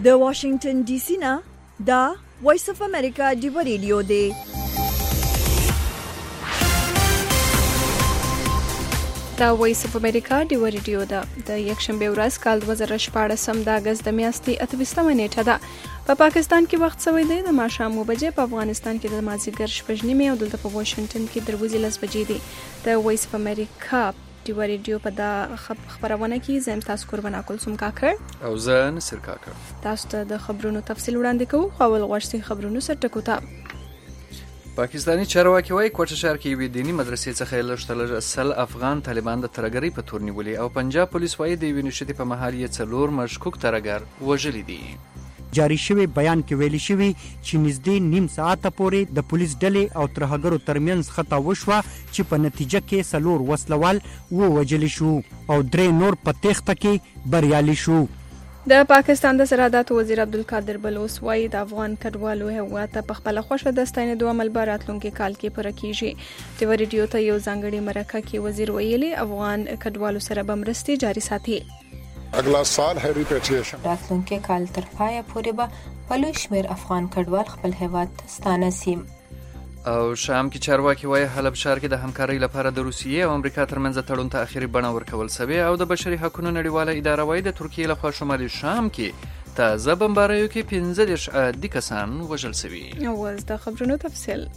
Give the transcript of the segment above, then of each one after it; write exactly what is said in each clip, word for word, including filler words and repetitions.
د واشنگټن ډي سي نه دا وایس اف امریکا ډیو ریډیو دی. دا وایس اف امریکا ډیو ریډیو ده. د یکشنبه ورځ کال دوه زره شپاړس د اگست د میاشتې اتهویشتمه نیټه ده. په پا پاکستان کې وخت سوی دی د ماښام اووه بجې، په افغانستان کې د مازدیګر شپږ نیمې او دلته په واشنگټن کې دروازې لس بجې دي. د وایس اف امریکا ډیو ریډیو په دا خبرونه کې زم تاسو قربان کلثوم کاکړ او زه نصر کاکړ تاسو ته د خبرونو تفصیل وړاندې کوو. خو اول غوښتي خبرونو سره ټکوته. پاکستانی چارواکي وايي کوټه ښار کې یوې دیني مدرسې څخه لږ تر لږه سل افغان طالبان د ترهګرۍ په تور نیولي او پنجاب پولیس وايي د یوې نښتې په مهال یې څلور مشکوک ترهګر وژلي دي. جاری شوی بیان کې ویلي شوی چې نږدې نیم ساعته پورې د پولیس ډلې او ترهګرو ترمنځ خطا وشوه چې په نتیجه کې څلور وسلوال ووژل شو او درې نور په تېښته کې بریالي شو. د پاکستان د سرحداتو وزیر عبدالقادر بلوچ وايي د افغان کډوالو هیواد ته په خپل خوښه د ستاینې دوه عمل به راتلونکي کال کې پوره کیږي. د ریډیو ته یو ځانګړي مرکه کې وزیر ویلي افغان کډوالو سره به مرستې جاري ساتي. اگلا سال ہے ریپیټریشن راتلونکي کال تر پایه پورې به په لوی شمېر افغان کډوال خپل هیواد ته ستانه سي. او شام کې چارواکي وايي حلب ښار کې د همکارۍ لپاره د روسیې او امریکا ترمنځ تړون ته اخري بڼه ورکول شوې او د بشري حقوقو نړیواله اداره وايي د ترکیې لخوا شمالي شام کې تازه بمباریو کې پنځه دېرش عادي کسان وژل شوي. اوس د خبرونو تفصیل.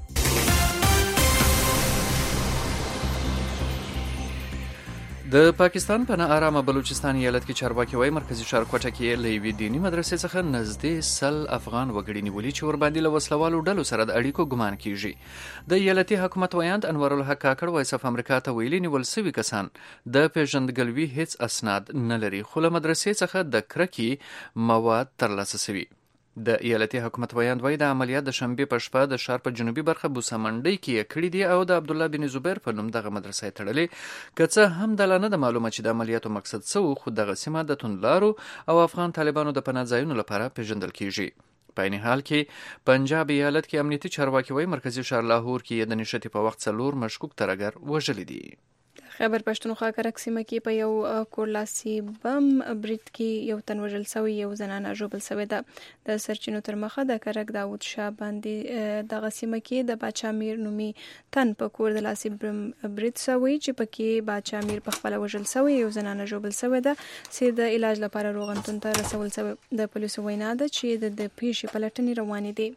د پاکستان په ناارامه بلوچستان ایالت کې چارواکي وايي مرکزي ښار کوټه کې له یوې دیني مدرسې څخه نږدې سل افغان وګړي نیولي چې ورباندې له وسلوالو ډلو سره د اړیکو ګمان کیږي. د ایالتي حکومت ویاند انور الحق کاکړ وایس اف امریکا ته ویلي نیول شوي کسان د پیژندګلوي هیڅ اسناد نه لري خو له مدرسې څخه د کرکې مواد ترلاسه شوي. د ایالتي حکومت ویاند وايي د عملیات د شنبې په شپه د ښار په جنوبي برخه بوسمنډۍ کې یې کړي دي او د عبدالله بن زبیر په نوم دغه مدرسه یې تړلې. که څه هم د لا نه د معلومه چې د عملیاتو مقصد څه و، خو دغه سیمه د توندلارو او افغان طالبانو د پناه ځایونو لپاره پیژندل کیږي. په عین حال کې پنجاب ایالت کې امنیتي چارواکي وايي مرکزي ښار لاهور کې د نښتې په وخت څلور مشکوک ترهګر وژلي دي. خیبر پښتونخوا کرک سیمه کې په یو کورلاسي بم برید کې یو تن وژل شوی، یو زنانه ژوبل شوې ده. د سرچینو تر مخه د کرک داود شاه باندې دغه سیمه کې د باچا میر نومي تن په کور د لاسي بم برید شوی چې پکې باچا میر په خپل وژل شوی، یو زنانه ژوبل شوې ده چې د علاج لپاره روغتون ته رسول شوی. د پولیسو وینا ده چې د پیښې پلټنې روانې دي.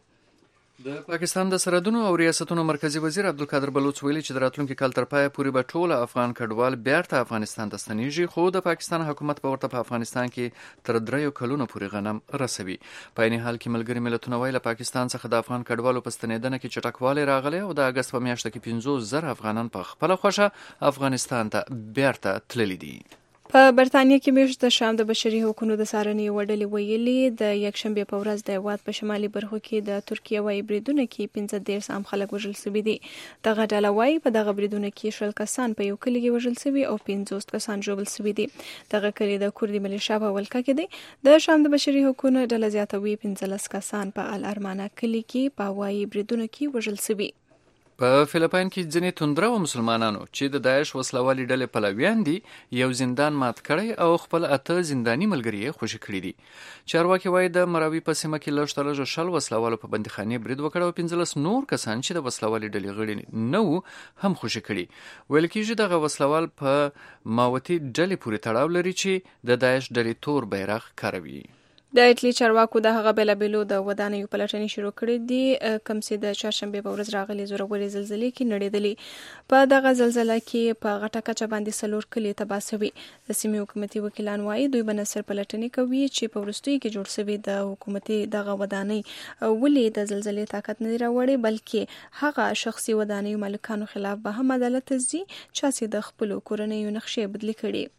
د پاکستان د سرحدونو او ریاستونو مرکزی وزیر عبدالقادر بلوچ ویلي چې د راتلونکي کال تر پایه پورې به ټول افغان کډوال بیرته افغانستان ته ستنیږي، خو د پاکستان حکومت به ورته په افغانستان کې تر دریو کلونو پورې غنم رسوي. په عین حال کې ملګري ملتونه وايي له پاکستان څخه د افغان کډوالو په ستنېدنه کې چټکوالی راغلی او د اگست په میاشت کې پنځوس زره افغانان په خپله خوښه افغانستان ته بیرته تللي دي. په برتانیې کې میاشت د شام د بشري حقوقو د څارنې وډلې ویلي د یکشنبه په ورځ د هیواد په شمالي برخو کې د ترکیه وايي بریدونه کې پنځه دېرش عام خلک وژل شوي دي. دغه ډله وايي په دغه بریدونه کې شل کسان په یو کلي کې وژل شوي او پنځوس کسان ژوبل شوي دي. دغه کلي د کوردي ملیشیا په ولکه کې دی. د شام د بشري حقوقو ډله زیاتوي پنځلس کسان په الارمانه کلي کې په هوایي بریدونه کې وژل شوي. په فلپاین کې ځینې توندره و مسلمانانو چې د داعش وسلوالي ډلې پلویان دي یو زندان مات کړی او خپل اته زنداني ملګري یې خوشي کړي دي. چارواکي وايي د مراوي په سیمه کې لږ تر لږه شل وسلوالو په بندیخانې برید وکړ او پنځلس نور کسان چې د وسلوالي ډلې غړي نه وو هم خوشي کړي. ویل کېږي دغه وسلوال په ماوتي ډلې پورې تړاو لري چې د داعش ډلې تور بیرغ کاروي. د ایټلی چارواکو د هغه بیلابیلو د ودانیو پلټنې شروع کړې دي کوم چې د چهارشنبې په ورځ راغلي زورورې زلزلې کې نړېدلې. په دغه زلزله کې په غټه کچه باندې څلور کلي تباه شوي. د سیمې حکومتي وکیلان وايي دوی به نصر پلټنې کوي چې په وروستیو کې جوړ شوي د حکومتي دغه ودانۍ ولې د زلزلې طاقت نه راوړي، بلکې هغه شخصي ودانیو مالکانو خلاف به هم عدالت ځي چې د خپلو کورنیو نقشې بدلې کړي.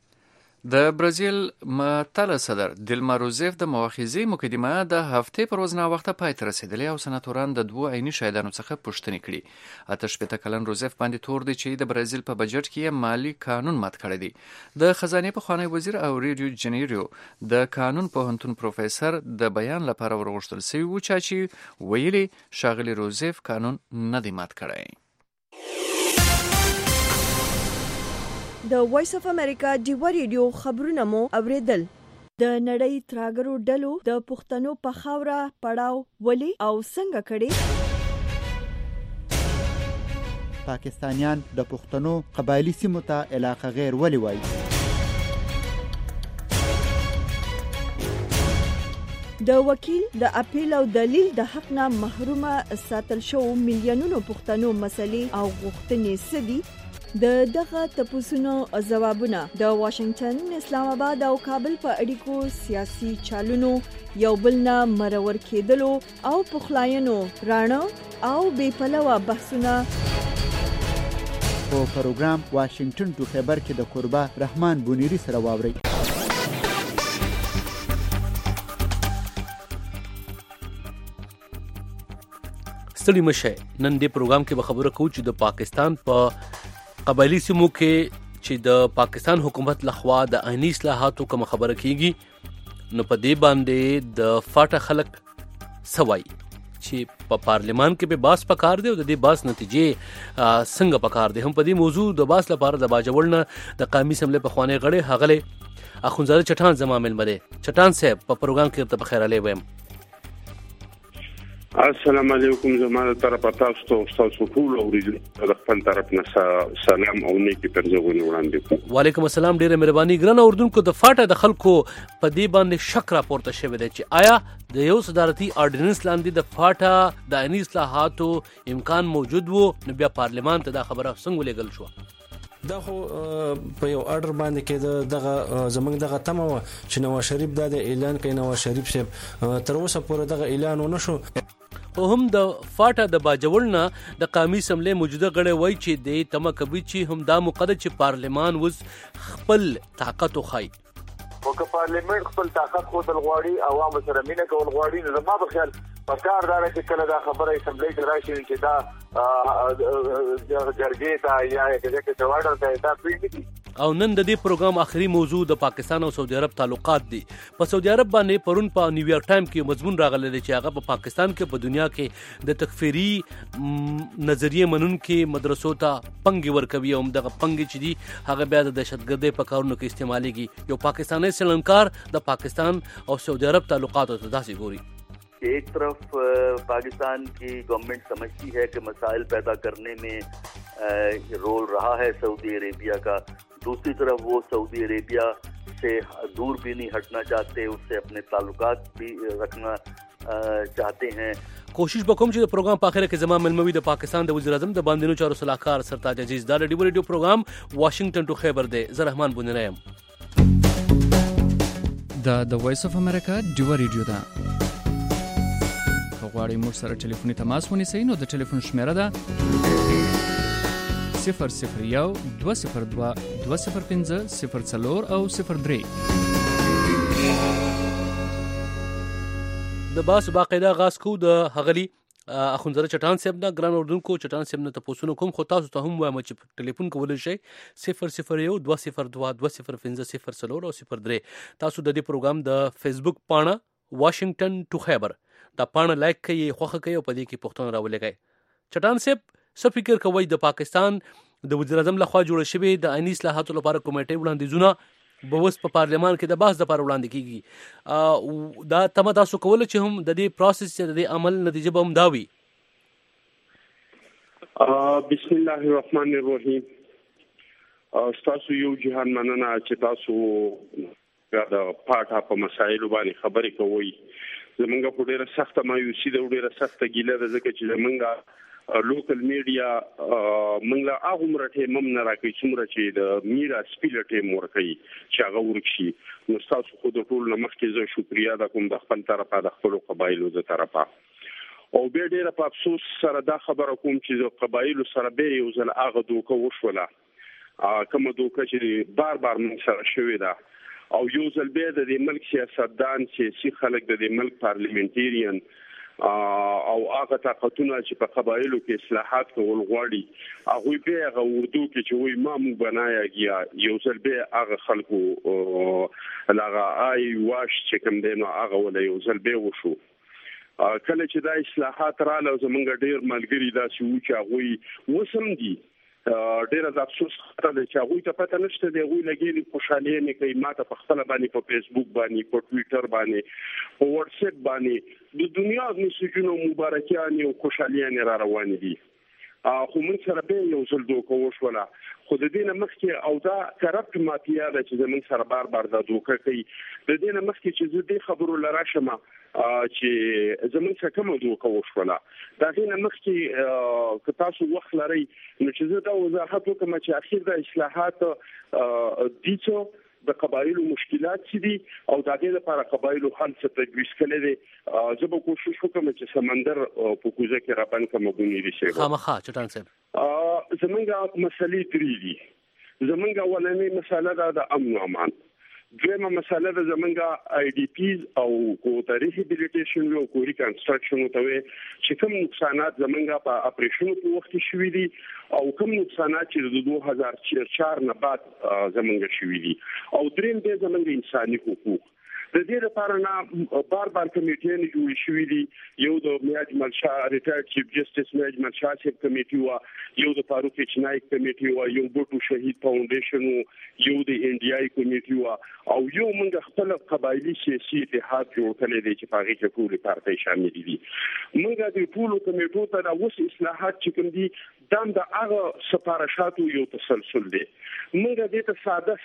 د برازیل معطله صدر دیلما روزیف د مؤاخذې مقدمه د هفتې پر ورځ ناوخته پای ته رسېدلې او سناتوران د دوو عیني شاهدانو څخه پوښتنې کړي. اته شپېته کلن روزیف باندې تور دی چې د برازیل په بجټ کې مالی قانون مات کړی دی. د خزانې پخوانی وزیر او ریو جنیرو د قانون پوهنتون پروفیسور د بیان لپاره ورغوښتل شوی و چې ویلي ښاغلي روزیف قانون نه دی مات کړی. د وایس اف امریکا ډیو ریډیو خبرونه مو اوریدل. د نړۍ تراګرو ډلو د پښتنو په خاوره پړاو ولي او څنګه کړي؟ پاکستانیان د پښتنو قبایلی سیمو ته علاقه غیر ولي وایي؟ د وکیل د اپیل او دلیل د حق نه محرومه ساتل شو میلیونونو پښتنو مسلې او غوښتنې سدي. د دغه تپوسونو ځوابونه د واشنگټن، اسلام آباد او کابل په اړیکو سیاسي چالونو یو بل نه مرور کېدلو او پخلاینو رانه او بې پلوه بحثونه په پروګرام واشنگټن ټو خیبر کې د قربا رحمان بونیری سره واورئ. ستړي مشه. نن دې پروګرام کې به خبره کوو چې د پاکستان په قبایلی سیمو کې چې د پاکستان حکومت لخوا د آئینی اصلاحاتو کوم خبره کیږي، نو په دې باندې د فاټا خلک سوای چې په پارلیمان کې به باس پکار دی او د دې باس نتیجې څنګه پکار دی. هم په دې موضوع د باس لپاره د باجوړنه د قومي اسمبلی په خوانې غړي هغله اخونزاده چټان زما ملمه دی. چټان صاحب په پروګرام کې ته بخیر علی ویم. السلام علیکم. زموږ طرفه تاسو ته تاسو ټول اوریدل د خپل طرف نه سلام او نیکی پرځونه وړاندې کوم. وعلیکم السلام. ډیره مهرباني. ګران اوردونکو، د فاټا د خلکو په دې باندې شک راپورته شوی دی چې آیا د یو صدارتي آرډیننس لاندې د فاټا د آئینی اصلاحاتو امکان موجود وو، نو بیا پارلیمان ته دا خبره څنګه لګل شو؟ دا خو په یو آرډر باندې کې دغه زمنګ دغه تمه و چې نواز شریف دا د اعلان کوي. نواز شریف صاحب تر اوسه پورې دغه اعلان ونه شو. او هم د فاټا د باجوړنه د قومي اسمبلی موجوده غړي وای چې د تمه کوي چې هم دا موقعه چې پارلیمان وز خپل طاقت وخای. او که پارلیمان خپل طاقت خو د غواړي عوام سره مینه کول غواړي، نو ما به خیال پکار دار چې کله دا خبره اسمبلی ته راشي چې دا جرګې ته یا چې جوړه ته دا پیږي. او نن د دې پروګرام آخري موضوع د پاکستان او سعودي عرب تعلقات دي. په سعودي عرب باندې پرون په نیویارک ټایم کې مضمون راغلی دی چې هغه په پاکستان کې په دنیا کې د تکفیری نظریه منونکو مدرسو ته پنګ ورکوي او دغه پنګ چې دي هغه بیا د دهشتګردۍ په کارونو کې استعمالېږي. یو پاکستانی سلنکار د پاکستان او سعودي عرب تعلقاتو ته داسې ګوري. ایک طرف پاکستان کی گورنمنٹ سمجھتی ہے کہ مسائل پیدا کرنے میں رول رہا ہے سعودی عربیہ کا، دوسری طرف وہ سعودی عربیہ سے دور بھی نہیں ہٹنا چاہتے، اس سے اپنے تعلقات بھی رکھنا چاہتے ہیں. کوشش وکوم چې د پروګرام په اخر کې زما ملموي د پاکستان د وزیر اعظم د باندینو چارو صلاحکار سرتاج عزیز دا ریډیو ریډیو پروګرام واشنگټن ټو خیبر دی. زه رحمان بونرایم. دا د وایس اف امریکا ډیو ریډیو ده. غواړئ موږ سره ټلیفوني تماس ونیسئ نو د ټلیفون شمیره ده صفر صفر یو دوه صفر دوه دوه صفر پنځه صفر څلور او صفر درې. د باس باقاعده غاز کو د هغلی اخونزاده چټان صاحب نه. ګران اردوونکو، چټان صاحب نه تاسو کوم خو تاسو ته هم وایم چې ټلیفون کولای شئ صفر صفر یو دوه صفر دوه دوه صفر پنځه صفر څلور او صفر درې. تاسو د دې پروګرام د فیسبوک پاڼه واشنگټن ټو خیبر دا پاڼه لایک کړئ، خوښه کړئ او په دې کې پوښتنه راولګئ. چټان صاحب څه فکر کوئ د پاکستان د وزیر اعظم لخوا جوړ شوی د آئینی اصلاحاتو لپاره کمیټې وړاندیزونه به اوس په پارلیمان کې د بحث لپاره وړاندې کیږي؟ دا تمه تاسو کوله چې هم د دې پروسس د دې عمل نتیجه به هم دا وي؟ بسم الله الرحمن الرحیم. تاسو یو جهان مننه چې تاسو د پاټا په مسایلو باندې خبرې کوئ. زمونږ په ډیره سخته مایوسي ده، ډیره سخته ګیله ده، ځکه چې زمونږ لوکل میډیا موږ له هغه مرټه مم نه راکې څومره چې د میرا سپیلټه مورکې چې هغه ورکشي. نو تاسو خو د ټول مخکې زه شکریا ده کوم د خپل طرفه د خپل قبایلو د طرفه. او به ډیره په افسوس سره دا خبره کوم چې د قبایلو سره به یو ځل هغه دوکه وشوله، کوم دوکه چې بار بار موږ سره شوې ده. او یو ځل به د ملک سیاستدان سیاسي خلک د ملک پارلیمنټریان او هغه طاقتونه چې په قبایلو کې اصلاحات کول غواړي هغه به هغه اردو کې چې وي ما مو بنایږي یو ځل به هغه خلکو لغه آی واش چې کوم دینو هغه ول یو ځل به وشو. کله چې دا اصلاحات رااله زمونږ ډیر ملګری دا چې و چې هغه وسم دي ډېر د افسوس خبره ده چې هغوی ته پته نشته دی، هغوی لګېږي خوشحالي نه کوي. ما ته په خپله باندې په فیسبوک باندې، په ټویټر باندې، په واتساپ باندې د دنیا میسجونه مبارکیانې او خوشحالیانې را روانې دي. خو موږ سره به یو ځل دوکه وشوله، خو د دې نه مخکې او دا کرپټ مافیا ده چې زموږ سره بار بار دا دوکه کوي. د دې نه مخکې چې زه دې خبرو له راشم چې زموږ څخه کومه دوکه وشوله، د هغې نه مخکې که تاسو وخت لرئ نو چې زه دا وضاحت وکړم چې اخر د اصلاحات دي څه د قبایلو مشکلات څه دي او د هغې لپاره قبایلو حل څه تجویز کړی دی. زه به کوشش وکړم چې سمندر په کوزه کې رابند کړم بونیري صاحب. خامخا چټان صاحب زمونږ مسلې درې دي. زمونږ اولنۍ مسله ده د امن او امان. دویمه مسله ده زمونږ آی ډي پیز او کو ریهابیلیټیشن او کو ریکنسټرکشن ته وي چې کوم نقصانات زمونږ په اپریشن په وخت کې شوي دي او کوم نقصانات چې د دوه هزار چار نه بعد زمونږ شوي دي. او دریم دی زمونږ انساني حقوق. د دې لپاره نه بار بار کمیټې جوړې شوې دي. یو د میاج ملشا ریټایرډ چیف جسټس میاج ملشا صاحب کمیټي و، یو د فاروق چنای کمیټي و، یو بوټو شهید فاونډیشن و، یو د انډیای کمیټي و، او یو موږ خپل قبایلی سیاسي اتحاد جوړ کړی دی چې په هغې کې ټولې پارټۍ شامل دي. موږ د ټولو کمیټو ته د اوس اصلاحات چې کوم دي دا د هغه سپارښاتو یو تسلسل دی. موږ دې ته ساده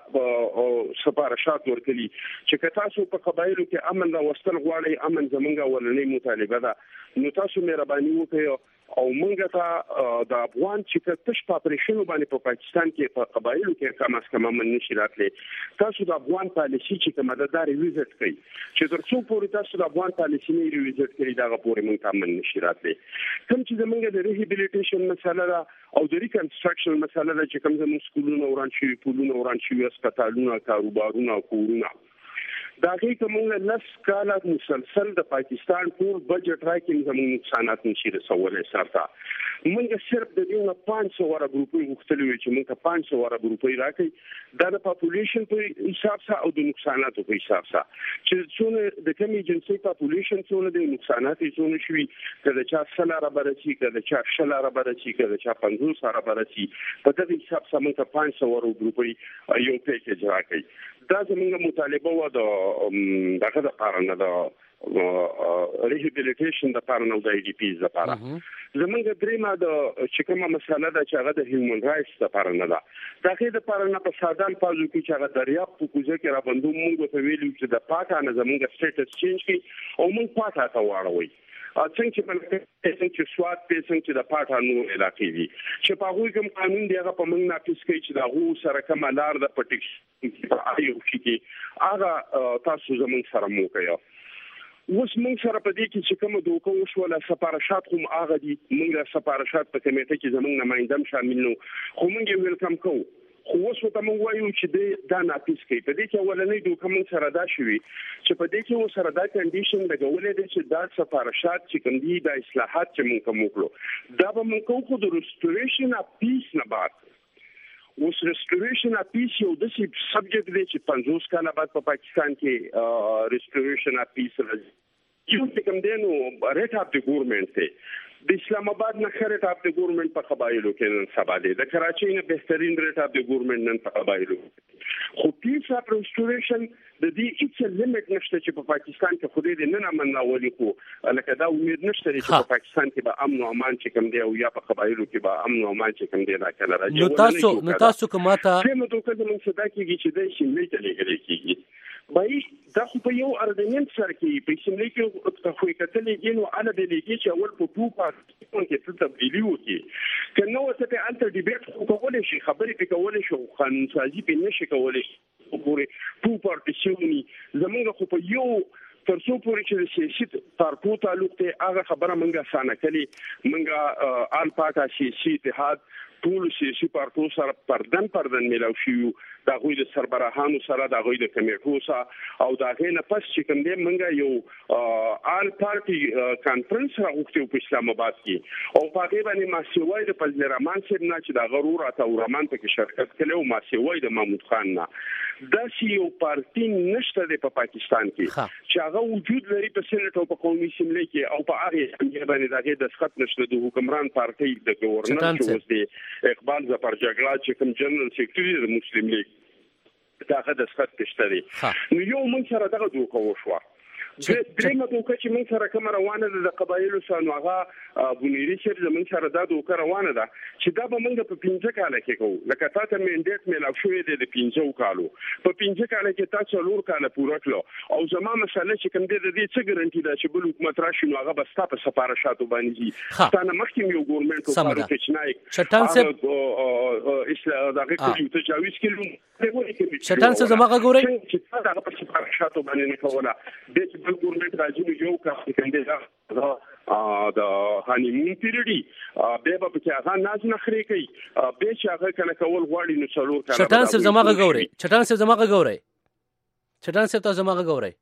ساده سپارښات ورکړي چې تاسو په قبایلو کې امن راوستل غواړئ، امن زمونږ اولنۍ مطالبه ده، نو تاسو مهرباني وکړئ او موږ ته د افغان چې تش په اپریشنو باندې په پاکستان کې په قبایلو کې کم از کم امن نشي راتلی، تاسو د افغان پالیسي چې کومه ده دا ریویزټ کړئ چې تر څو پورې تاسو د افغان پالیسي نه ریویزټ کړئ دغه پورې موږ ته امن نشي راتلی. کوم چې زمونږ د ریهابیلیټیشن مسله ده او د ریکنسټرکشن مسله ده چې کوم زموږ سکولونه وران شوي، پولونه وران شوي، هسپتالونه، کاروبارونه، کورونه، دا هغې که موږ لس کاله مسلسل د پاکستان ټول بجټ راکړي زموږ نقصانات نشي رسولی سرته. موږ صرف د دې نه پنځ سوه ارب روپۍ غوښتلي وي چې موږ ته پنځ سوه ارب روپۍ راکړي، دا د پاپولیشن په حساب سره او د نقصاناتو په حساب سره چې څونه د کوم ایجنسۍ پاپولیشن څونه دی، نقصانات یې څونه شوي، که د چا سل اربه رسي، که د چا شل اربه رسي، که د چا پنځوس اربه رسي، په دغه حساب سره موږ ته پنځ سوه ارب روپۍ یو پیکیج راکړي. دا زمونږ مطالبه وه د دغه دپاره نه د ریهابیلیټیشن دپاره نه او د آی ډي پیز دپاره. زمونږ درېیمه د چې کومه مسله ده چې هغه د هیومن رایټس دپاره نه ده. د هغې دپاره نه په ساده الفاظو کې چې هغه دریاب په کوزه کې رابندو موږ ورته ویلي چې د پاټا نه زمونږ سټیټس چینج کړي او موږ پاټا ته واړوئ. څنګه چې بلکې څنګه چې سواد په څنګه چې د پاټا نور علاقې دي چې په هغوی کوم قانون دی هغه په موږ نافذ کوي چې د هغو سره کومه لار ده په ټیکس آیو کې هغه تاسو زموږ سره مو کوي. اوس موږ سره په دې کې چې کومه دوکه وشوله سپارښات هم هغه دي، موږ سپارښات په کمیټه کې زموږ نماینده هم شامل نو، خو موږ یې ویلکم کوو. خو اوس ورته موږ وایو چې دا ناپیس کوي. په دې کې اولنۍ دوکه موږ سره دا شوي چې په دې کې ورسره دا کنډیشن لګولی دی چې دا سپارښات چې کوم دي دا اصلاحات چې موږ کوم وکړو دا به موږ کوو خو د ریسټوریشن اف پیس نه بعد. اوس ریسټوریشن اف پیس یو داسې سبجیکټ دی چې پنځوس کاله بعد په پاکستان کې ریسټوریشن اف پیس راځي. یو چې کوم دی نو ریټ اف د ګورنمنټ دی د اسلام آباد نه ښه ریټ اف د ګورنمنټ په قبایلو کې نن سبا دی، د کراچۍ نه بهترین ریټ اف د ګورنمنټ نن په قبایلو کې. خو پیس اف ریسټوریشن د دې هیڅ لیمټ نشته چې په پاکستان کې خو دې نن امن راولي، خو لکه دا امید نشته چې په پاکستان کې به امن او امان چې کوم دی او یا په قبایلو کې به امن او امان چې کوم دی دا کله راځي. نو تاسو نو تاسو کومه ته کومه دوکه د موږ صدا کېږي چې د شینلې ته لګل کېږي بای دا خو په یو اردنینټ سره کې په شینلې کې ته خو کتلې کې نو انا د لګي چې اول په ټو پارټ کې څه تبدیلی وکړي کنه وته ته انټر ډیبیټ خو کولای شي خبرې په کولای شي قانون سازي په نشي کولای شي پورې ټو پارټیشنی زمونږ خو په یو تر څو پورې چې سیاسي پارټو تعلق ته هغه خبره منګه سانه کړي منګه آل پاکا سیاسي اتحاد ټول سیاسي پارټو سره پردن پردن ملاو شيو دا غوي د سربراهانو سره دا غوي د کمیټو سره او دا غي نه پس چې کوم دې منګه یو آل پارټي کانفرنس راغوښتو په اسلام آباد کې او په دې باندې ما سیوای د پلزرمان سره نه چې دا غرور اته ورمان په شرکت کړي او ما سیوای د محمود خان نه دا چې یو پارټي نشته د په پاکستان کې چې هغه وجود لري په سېنات او په قومي اسمبلی کې او په هغه باندې دغه د سخت نشته د حکمران پارټي د گورنر چې اوس دی اقبال ظفر جګړه چې کوم جنرال سیکریټري د مسلم لیگ دغه د سخت کشتري نو یو من سره دغه دوه وشو درېمه دوکه چې موږ سره کوم روانه ده د قبایلو سره نو هغه بنيري شر زمون سره دا دوکه روانه ده چې دا به موږ په پنځه کال کې کوو لکه تاسو منډیټ میلاو شوې ده د پنځه کالو په پنځه کال کې تاسو لور کال پوره کړو او زما مسله چې کوم دې د دې څه ګارانټي ده چې بل حکومت راشي نو هغه به ستاسو سفارشاتو باندې دي ستانه مخکې یو ګورنمنت او پروفیشنال چټان سه اسلام دغه کې تجاوز کړو چټان سه زما غوړی چې دا په سفارشاتو باندې نه کوله د بل ګورنمنت راځي یو کار کوي دا د هانیمون پیریډي به په کې هغه ناز نخري کوي به چې هغه کله کول غواړي نو څلور کاله چټان سه زما غوړی چټان سه زما غوړی چټان سه تاسو زما غوړی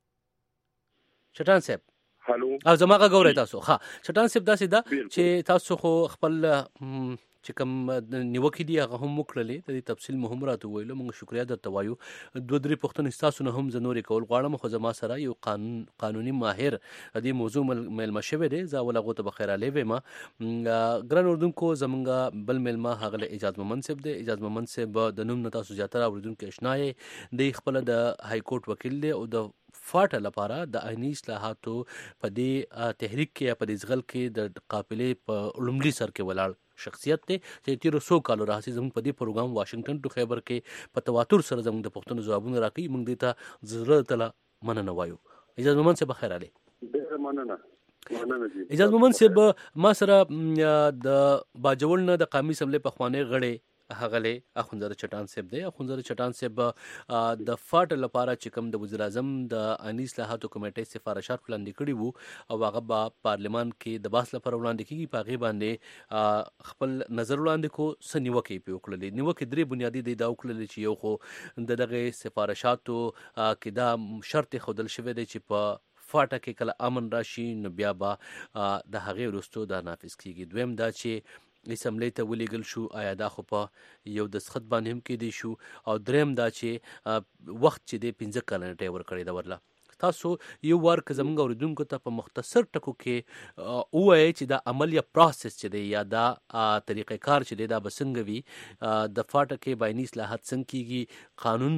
چټان سه هالو او زما غوړی تاسو ها چټان سه داسې دا چې تاسو خو خپل چې کوم نیوکې دی هغه هم وکړلې د تفصیل مهم راته ویلو موږ شکریا درته وایو دوه درې پښتنې تاسو نه هم زنوري کول غواړم خو زما سره یو قانون قانوني ماهر د دې موضوع ملما شوی دی زه ولغه ته بخیر علی وما ګران اردوونکو زمونږ بل ملما هغه اجازه منصب دی اجازه منصب د نوم نه تاسو زیاتره اردوونکو اشنای دی خپل د های کورټ وکیل دی او د فاټه لپاره د آئینی اصلاحاتو په دې تحریک کې په دې ځغل کې د قافلې په لومړي سر کې ولاړ شخصیت ته چې تیر سو کالو راځي زموږ په دې پروګرام واشنگټن ټو خیبر کې په تواتر سره زموږ د پښتون جوابونه راکې موږ دې ته ضرورت تعالی مننه وایو اجازه ممن سه بخیر علي ډیر مننه مننه اجازه ممن سه ما سره د باجوړ نه د قومي اسمبلی په خوانه غړې هغه اخونزاده چټان صاحب دی اخونزاده چټان صاحب د فاټ لپاره چې کوم د وزیر اعظم د آئینی اصلاحاتو کمیټې سفارشات وړاندې کړي وو او هغه په پارلیمان کې د باس لپاره وړاندې کیږي په هغه باندې خپل نظر وړاندې کو سنیوکې په وکړلې نیوکې درې بنیادی دی دا وکړلې چې یو خو د دغه سفارشاتو کې دا شرط خودل شوی دی چې په فاټه کې کله امن راشي نو بیا به د هغه وروسته دا نافذ کیږي دویم دا چې اسمبلی ته ولېګل شو آیا دا خو په یو د سخت باندې هم کې دی شو او دریم دا چې وخت چې د پنځه کلنه ټیور کړی دا ورله تاسو یو ورک زمونږ اوریدونکو ته په مختصر ټکو کې وایي چې دا عمل یا پروسس چې دی یا دا طریقې کار چې دی دا بسنګ وي د فاټه کې باینی اصلاحات څنګه کیږي قانون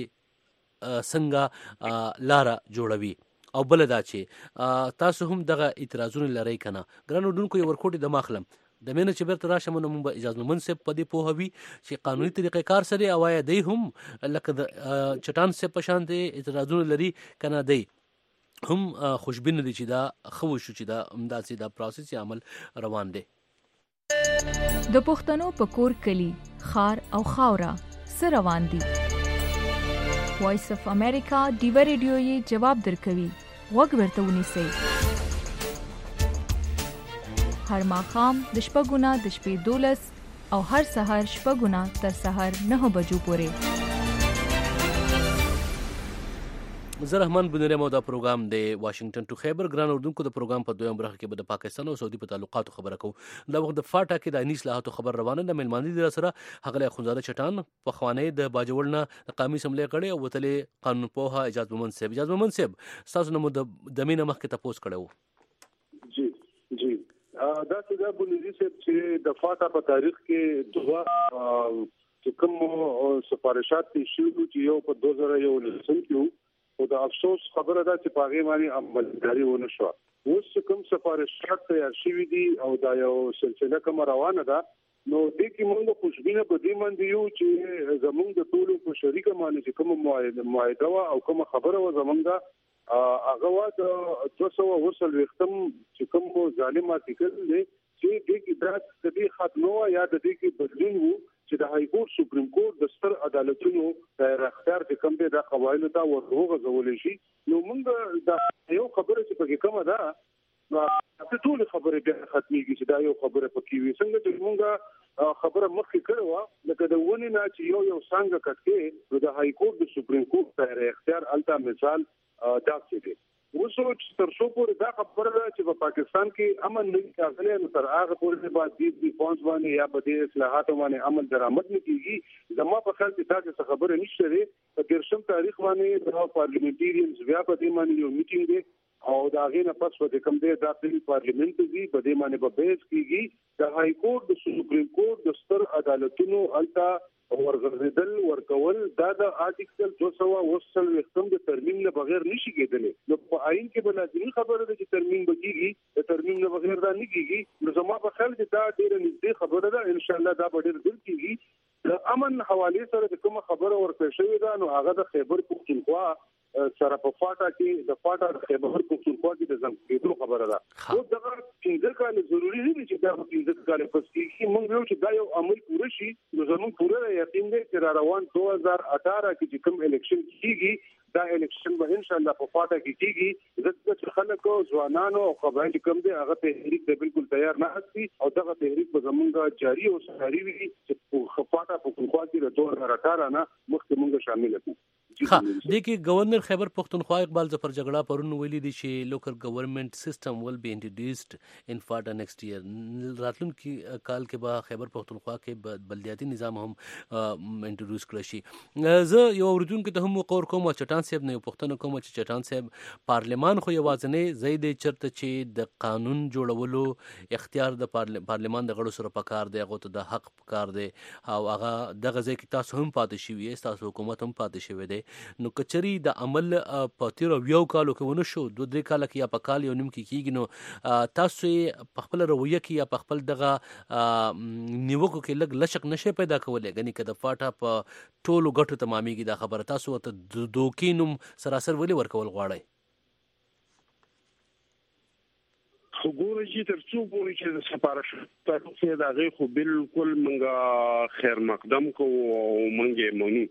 به څنګه لاره جوړوي او بل دا چې تاسو هم دغه اعتراضونه لرئ کنه ګران اردوونکو یو ورکوټي د مخلم د مینه چې بیرته راشم نو موږ به اجازه منصب په دې پوهوي چې قانوني طریقې کار سره او یا دی هم لکه د چټان سه پشان دي اعتراضونه لري کنه دی هم خوشبین دي چې دا خو شو چې دا امداسي دا پروسس عمل روان دي د پښتنو په کور کلی خار او خاورا سره روان دي وایس اف امریکا دیو ریډیو یې جواب درکوي وګ ورته ونیسئ هر ماخام د شپږونه د شپې دولس او هر سحر شپږونه تر سحر نه بجو پورې زه رحمان بن رحمو دا پروګرام د واشنگټن ټو خیبر ګران اردوونکو د پروګرام په دویم برخه کې به د پاکستان او سعودي په تعلقاتو خبره کوو دا وخت د فاټا کې د آئینی اصلاحاتو خبر روانه د ملماني در سره هغه خونزاده چټان په خوانه د باجوړ نه د قومي اسمبلی کړي او وتلې قانون پوها اجازه منصب اجازه منصب تاسو نو د دمینه مخ کې تاسو کړو جی جی دا څه د بنيري چې د فاټا په تاریخ کې دوه چې کوم سفارشات شروع چې یو په دوه زره یو لسم کې او د افسوس خبره ده چې پاغي باندې عملداري ونه شو اوس کوم سفارشات تیار شوي دي او دا یو سلسله کوم روانه ده نو دې کې موږ خوشبینه په دې باندې یو چې زموږ د ټولو په شریکه باندې چې کوم معاهده او کوم خبره و زمونږ هغه وا د دوه سوه وسل وختم چې کوم ظالم ارتیکل دی چې د کې د دې ختمو یا د دې کې بدلون وو چې د های کورټ سپریم کورټ د ستر عدالتونو د اختیار د کوم د قواعدو ته ورغه غوول شي نو موږ دا یو خبره چې پکې کومه ده نو ټول خبره به ختميږي چې دا یو خبره پکې وي څنګه چې موږ خبره مخکې کړو لکه د ونی نه چې یو یو څنګه کټکې د های کورټ د سپریم کورټ د اختیار الته مثال دا څه دی اوس تر څو پورې دا خبره ده چې په پاکستان کې امن نه راغلی نو تر هغه پورې به د ریسپانس باندې یا به د اصلاحاتو باندې عمل درآمد نه کیږي. زما په خیال کې دا څه خبره نشته دی. په دیرشم تاریخ باندې د پارلیمنټریانز بیا په دې باندې یو میټینګ دی او دا غینه پس په کوم دی داخلي پارلیمنت دی په دې باندې به بحث کیږي. د های کورټ د سپریم کورټ د ستر عدالتونو التا ورغړېدل ورکول دا د آرټیکل دوه سوه اووه ویشتم د ترمیم نه بغیر نشي کېدلی. نو په آئین کې به لازمي خبره ده چې ترمیم به کیږي، د ترمیم نه بغیر دا نه کیږي. نو زما په خیال کې دا ډېره نږدې خبره ده، ان شاء الله دا به ډېر دل کیږي. د امن حواله سره د کومه خبره ورکړې شوې ده نو هغه د خیبر پختونخوا سره په فاټا کې د فاټا د خیبر پختونخوا کې د زنګ کېدو خبره ده. او دا څنګه کال ضروری نه دي چې دا څنګه کال پس کې موږ یو چې دا یو عمل پوره شي نو زموږ پوره یقین دی چې را روان دوه هزار اठारह کې چې کوم الیکشن کیږي دا الیکشن به ان شاء الله په فاټا کې کیږي. ځکه خلک او ځوانانو او قبایل کوم دي هغه تحریک ته بالکل تیار نه دي او دغه تحریک به زمونږ جاری او ساري وي چې خپاټا په کومه کې د دوه هزار اठारह نه مخکې مونږ شامل کړو. ها د کې گورنر خیبر پختونخوا اقبال ظفر جګړه پرون ویلي دي چې لوکل گورنمنت سیستم ول بی انټروډیوسډ ان فاټا نیکسٹ ایئر. راتلونکي کال کې به خیبر پختونخوا کې بلدیاتي نظام هم انټروډیوس کړی شي. زه یو اوریدونکو ته هم وقور کوم چټان صاحب نه یو پښتنه کوم چې چټان صاحب پارلمان خو یوازنې زید چرته چې د قانون جوړولو اختیار د پارلمان د غړو سره پکار دی، هغه ته د حق پکار دی او هغه دغه ځای کې تاسو هم پاتې شوی، تاسو حکومت هم پاتې شوی دی. نو کچري د عمل په تیر یو کالو کې ونه شو دوه درې کال کې یا په کال یو نیم کې کیږي نو تاسو په خپل رویه کې یا په خپل دغه نیوکو کې لګ لشک نشه پیدا کولای غني کده فاټا په ټولو غټو تمامېږي دا خبره تاسو ته دوکینم سراسر ولې ورکول غواړي؟ خګور چې تر څو پورې چې د سپارښت تاسو دا غي خو بالکل منګه خیر مقدم کو او منګه منو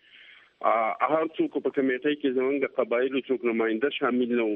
هر څوک په کمیټې کې زمونږ قبایلو څوک نماینده شامل نو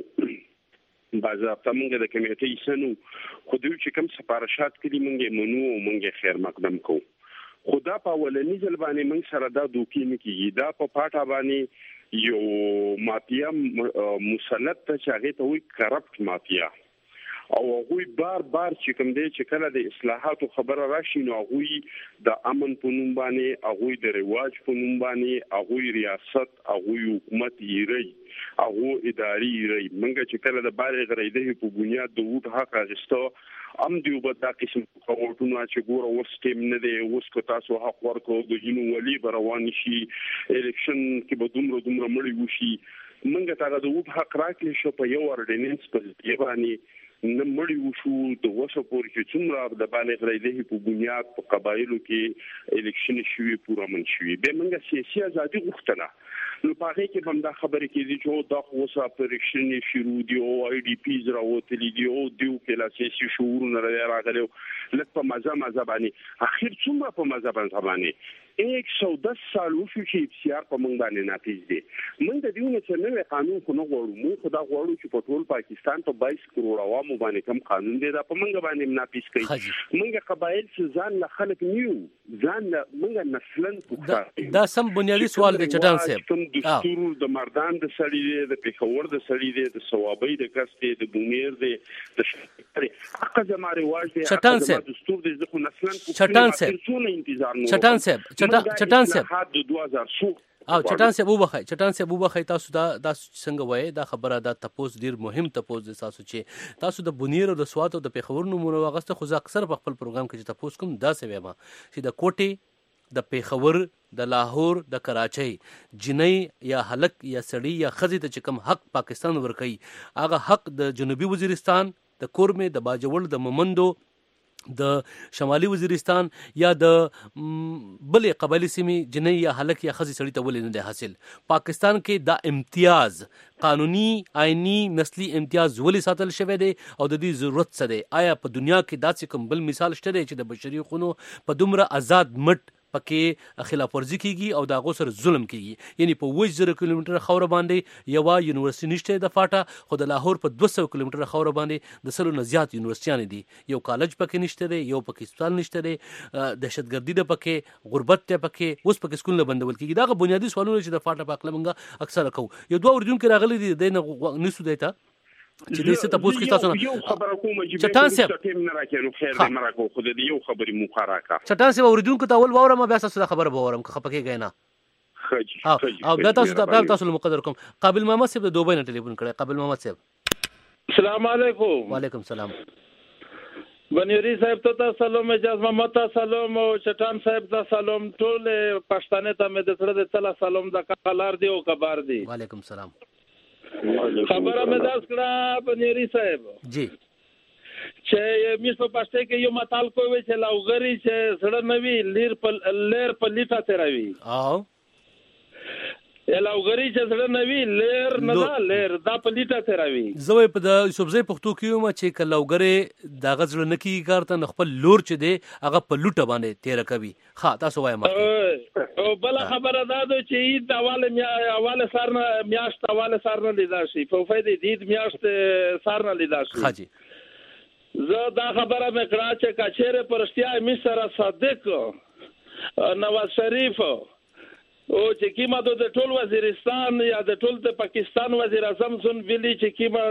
باضابطه موږ د کمیټې سنو خو دوی چې کوم سپارښت کړي موږ منو او موږ خیر مقدم کو. خدا په ولني ځل باندې موږ سره دا دوکې نه کیږي. دا په پاټا باندې یو مافیا مسلط ته چې هغه ته وایي کرپټ مافیا او هغوی بار بار چې کوم دی چې کله د اصلاحاتو خبره راشي نو هغوی د امن په نوم باندې، هغوی د رواج په نوم باندې، هغوی ریاست، هغوی حکومت یې هغه اداري ری منګه چې کله د بارې غریده په بنیاد د وټ حق اغستو ام دیو به دا قسم کوټونه چې ګوره ورستیم نه دی اوس کو تاسو حق ورکو د جنو ولی روان شي الیکشن کې به دومره دومره مړی وشي منګه تا د وټ حق راکړي شو په یو اورډیننس په یبانی نه مړی وشو د وسه پورې چې څومره د بالغ غریده په بنیاد په قبایلو کې الیکشن شوی پورا من شوی به منګه سیاسي ازادي غوښتنه نو په هغه کې هم دا خبرې کې دي چې دا اوسه اپریشن شروع دی او آی ډی پی راوتلی دی او دیو کې لا سیاسي شعور نه راغلی لکه په مزه مزه باندې اخر څومره په مزه باندې یک سو دس سال وشو چې افسیار په مونږ باندې نافذ دي. مونږ د دیونه چې نوې قانون خو نه غواړو، مونږ خدا غواړو چې په ټول پاکستان په بایس کروڑ عوامو باندې کوم قانون دی دا په مونږ باندې نافذ کړي. مونږ قبایل چې ځان له خلک نیو ځان له مونږ نسلن پوښتنه دا سم بنیادی سوال دی چټان صاحب. کوم دستور د مردان د سړی دی، د پیښور د سړی دی، د ثوابي د کس دی، د بونیر دی، د شری حق زماره واج دی، چټان صاحب دستور دی ځکه نسلن پوښتنه چټان صاحب چټان صاحب چټان صاحب او چټان صاحب وبخای چټان صاحب وبخای تاسو دا د څنګه وای دا خبره دا تپوس ډیر مهم تپوس د تاسو چې تاسو د بنیر او د سوات او د پیښور نومونه واغسته خو اکثر په خپل پروګرام کې چې تپوس کوم دا څه وایم چې د کوټي د پیښور د لاهور د کراچۍ جنۍ یا هلک یا سړی یا خزي ته چې کوم حق پاکستان ورکي هغه حق د جنوبي وزیرستان د کورمه د باجوړ د ممندو د شمالي وزیرستان یا د بلې قبایلی سیمې جنۍ یا هلک یا خزي سړی ته ولې نه دی حاصل. پاکستان کې دا امتیاز قانوني آئینی نسلی امتیاز ولې ساتل شوی دی او د دې ضرورت څه دی؟ آیا په دنیا کې داسې کوم بل مثال شته دی چې د بشري حقوقو په دومره آزاد مټ پکې خلاف ورزي کیږي او د هغو سره ظلم کیږي. یعنی په اووه زره کیلومتره خاوره باندې یوه یونیورسيټي نشته د فاټا، خو د لاهور په دوه سوه کیلومتره خاوره باندې د سلو نه زیات یونیورسيټیانې دي. یو کالج پکې نشته دی، یو پکې هسپتال نشته دی، دهشتګردي ده پکې، غربت دی پکې، اوس پکې سکولونه بندول کیږي. دغه بنیادي سوالونه چې د فاټا په اقله موږ اکثره کوو. یو دوه اوریدونکي راغلي دي دی نه نیسو دی ته چې دې څه تاسو کې تاسو یو خبره کوم چې چټان صاحب ټیم نه راکېنو خیر دې مرکو خو دې یو خبري مو خراکا چټان صاحب اوریدونکو ته اول واورم بیا تاسو خبره باورم که خپکه غینا خج او بیا تاسو ته تاسو مقدر کوم. قابل محمد صاحب د دوبۍ نه ټلیفون کړی. قابل محمد صاحب السلام علیکم. وعلیکم السلام. بنيري صاحب ته سلام، اجازه محمد ته سلام او چټان صاحب ته سلام، ټول پښتانه ته مې د سره د تل سلام د کلار دی او کبار دی. وعلیکم السلام. خبره مې داس کړه بنيري صاحب جی چې مې په پښتو کې یو متال کوي چې لاوغري چې سره نوي لیر په لیر په لیټه تیروي. او لاوغري چې سره نوي لیر نه دا لیر دا په لیټه تیروي. زوی په د سبزی پښتو کې یو ما چې کلاوغري دا غزل نه کی کارته خپل لور چې دی هغه په لوټه باندې تیر کوي. ها تاسو وایم او بل خبره دا ده چې د حواله میا حواله سارنه میاشت حواله سارنه لیدا شي په فائدې دید میاشت سارنه لیدا شي. ها جی زه دا خبره مې کړه چې کچېره پرشتیا می سره صادق نواز شریف او چې کیما د ټول وزیرستان یا د ټول د پاکستان وزیر اعظم سن ویلي چې کیما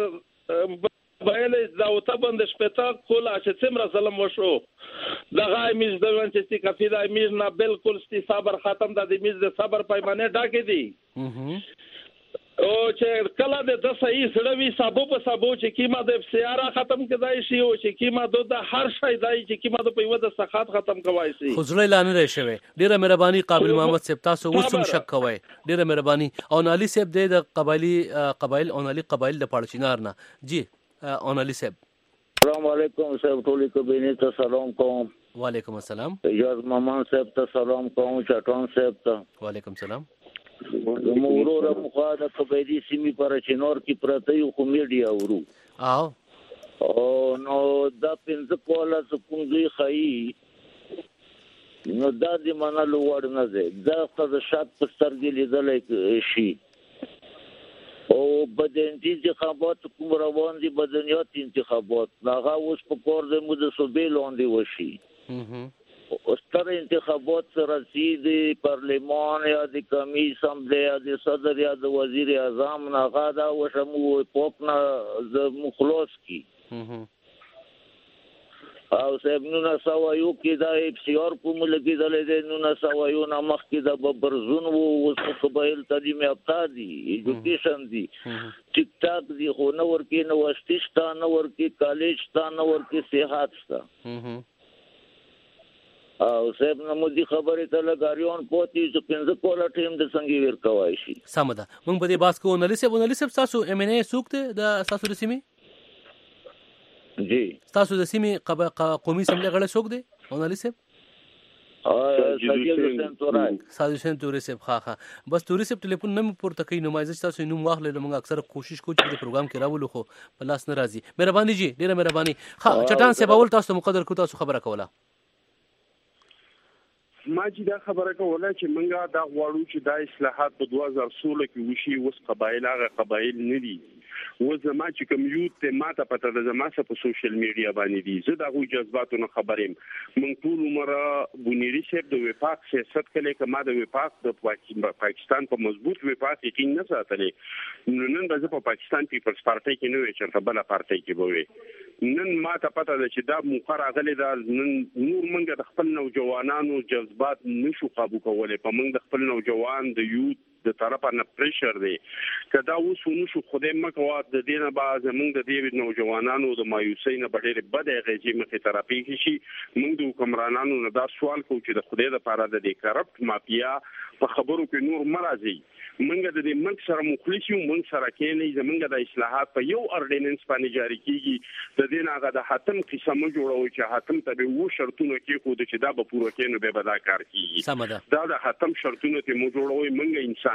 بایلې دا اوته بند شپتا کولا چې څومره ظلم وشو دغه میز د ونچ چې کافي دا میز نه بالکل ستي صبر ختم د دې میز د صبر پیمانه ډاکې دي او چې کله د صحیح سړوي صابو په صابو چې کیما د سیاره ختم کدای شي او چې کیما د هر شي دای چې کیما د پیوه د سخات ختم کوي شي. خو زړه لانه راشي. ډیره مهرباني قابل محمد صاحب تاسو وسوم شک کوي. ډیره مهرباني. او نالي صاحب د قبایلی قبایل او نالي قبایل د پړچینار نه جی او نالي صاحب السلام علیکم صاحب ټول کبینه ته سلام کوم. وعلیکم السلام. یاز محمد صاحب ته سلام کوم. چټان صاحب ته وعلیکم السلام. مورور مخاده قبایلی سیمې پر چینور کې پرته یو خو میډیا ورو او او نو دا پنځه کوله څنګه خي نو دا دې منلو وړ نه دی. دا څه شات په سترګې لیدل شي او بدني انتخابات کوم روان دي بدنيات انتخابات هغه اوس په کور د مو د صوبې لاندې وشي. ستر انتخابات سره رسیدي پارلمان یا د قومي اسمبلی یا د صدر یا د وزیر اعظم نه غادا وشمو پوپنا د مخلص کی او صاحب نو نه سوایو کې دا اپسیار کوم لګیدل دي نو نه سوایو نه مخ کې د ببرزون وو اوس قبایل تعلیم یافته دي ایجوکیشن دي ټیک ټاک دي خو نو ورکې نو واستشتا نو ورکې کالج تا نو ورکې صحت تا او صاحب نو مودي خبره ته لګاریون پوتې چې پنځه کوله ټیم د څنګه ور کوي شي. سم ده. موږ به دې باس کوو. نالي صاحب نالي صاحب تاسو ام ان ای سوکته د تاسو د سیمې جی تاسو د سیمې قومي سملې غړي سوک دي نالي صاحب ساجد توري صاحب ښه ښه بس توري صاحب ټلیفون نه پورته کوي نو مایزه تاسو نوم واخلې موږ اکثر کوشش کوو چې د پروګرام کې راولو خو په لاس نه راځي. مهرباني جی ډیره مهرباني. ښه چټان صاحب اول تاسو مقدر کو تاسو خبره کوله. ما چې دا خبره کوله چې منګه دا غواړو چې دا اصلاحات په دوه زره سولہ کې وشي. اوس قبایل هغه قبایل نه دي. و زما چې کوم یو ته ماته پته ده زما څه په سوشل میډیا باندې دي. زه دا غو جذباتو نه خبرم. مونږ ټول عمر بنيري صاحب د وفاق سیاست کله کما د وفاق د پاکستان په مضبوط وفاق کې نه ساتلې. نن به په پاکستان پیپلز پارټي کې نه وي چې بل پارټي کې به وي. نن ماته پته ده چې دا مقرره غلې ده. نن نور مونږ د خپل نوجوانانو جذبات نشو قابو کولای. په مونږ د خپل نوجوان د یوت د طرفه نه پریشر دی. کدا اوس ونشو خدای مکو د دینه با زمونږ د دې نوجوانانو د مایوسۍ نه ډېر بد غږی مخې تراپی شي. موږ د حکمرانانو نه دا سوال کوو چې د خدای لپاره د دې کرپټ مافیا په خبرو کې نور مرাজি. موږ د دې منځ سره مخلص یو موږ سره کې نه زمونږ د اصلاحات په یو اورډیننس باندې جاری کیږي. د دې هغه د حاتم قسمه جوړوي چې حاتم ته به وو شرطونه کې خو د چې دا به پوره کې نه به بدا کار کیږي. دا د حاتم شرطونه ته مو جوړوي. موږ انسان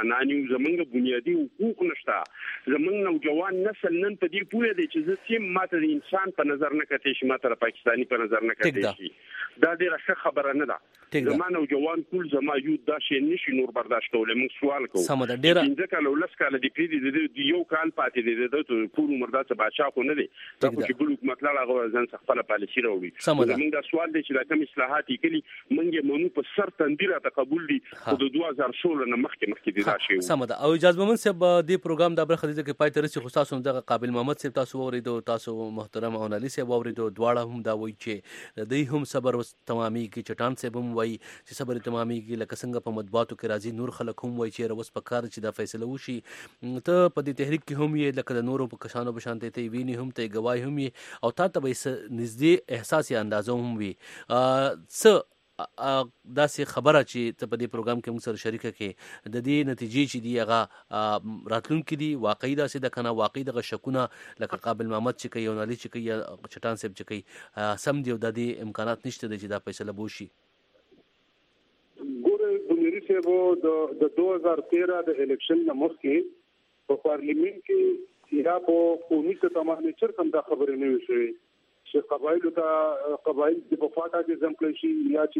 انسانان یو زمونږ بنیادی حقوق نشته زمونږ نوجوان نسل نن په دې پوهه دی چې زه سیم ماته د انسان په نظر نه کتې شي ماته پاکستاني په نظر نه کتې شي دا ډیره ښه خبره نه ده زما نوجوان ټول زما یو دا شی نشي نور برداشت کولای موږ سوال کوو سم ده ډیره ځکه لو لس کال دی پیډي د یو کال پاتې دی د ټول عمر دا څه بادشاہ خو نه دی دا چې ګلوک مطلب هغه ځان څخه خپل پالیسي راوړي موږ دا سوال دی چې دا کوم اصلاحات کړي موږ مونږ په سر تندیره ته قبول دي خو د دوه هزار شل نه مخکې مخکې دی دا شی سم ده او اجازه ممن صاحب د پروګرام د برخه دي چې پای تر څو تاسو د قابل محمد صاحب تاسو اوریدو تاسو محترم اونالي صاحب اوریدو دواړه هم دا وایي چې د دې هم صبر تمامي کې چټان صاحب هم وایي چې صبر تمامي کې لکه څنګه په مطبوعاتو کې راځي نور خلک هم وایي چې روس په کار چې دا فیصله وشي ته په دې تحریک کې هم یې لکه د نورو په کسانو په شان ته ویني هم ته گواهی هم یې او تا ته به نږدې احساسي اندازو هم وي څه داسې خبره چې ته په دې پروګرام کې موږ سره شریکه کې د دې نتیجې چې دی هغه راتلونکي دي واقعي داسې د کنه واقعي دغه شکونه لکه قابل محمد چې کوي او نالي چې کوي یا چټان صاحب چې کوي سم دی او د دې امکانات نشته چې دا فیصله وشي ګوره دميري صاحب د دوه هزار تیرہ د الیکشن نه مخکې په پارلیمنت کې یا په قومي سطح چر کوم دا خبرې نه وشوي چې قبایل ته قبایل په فاټا کې ځم کړی شي یا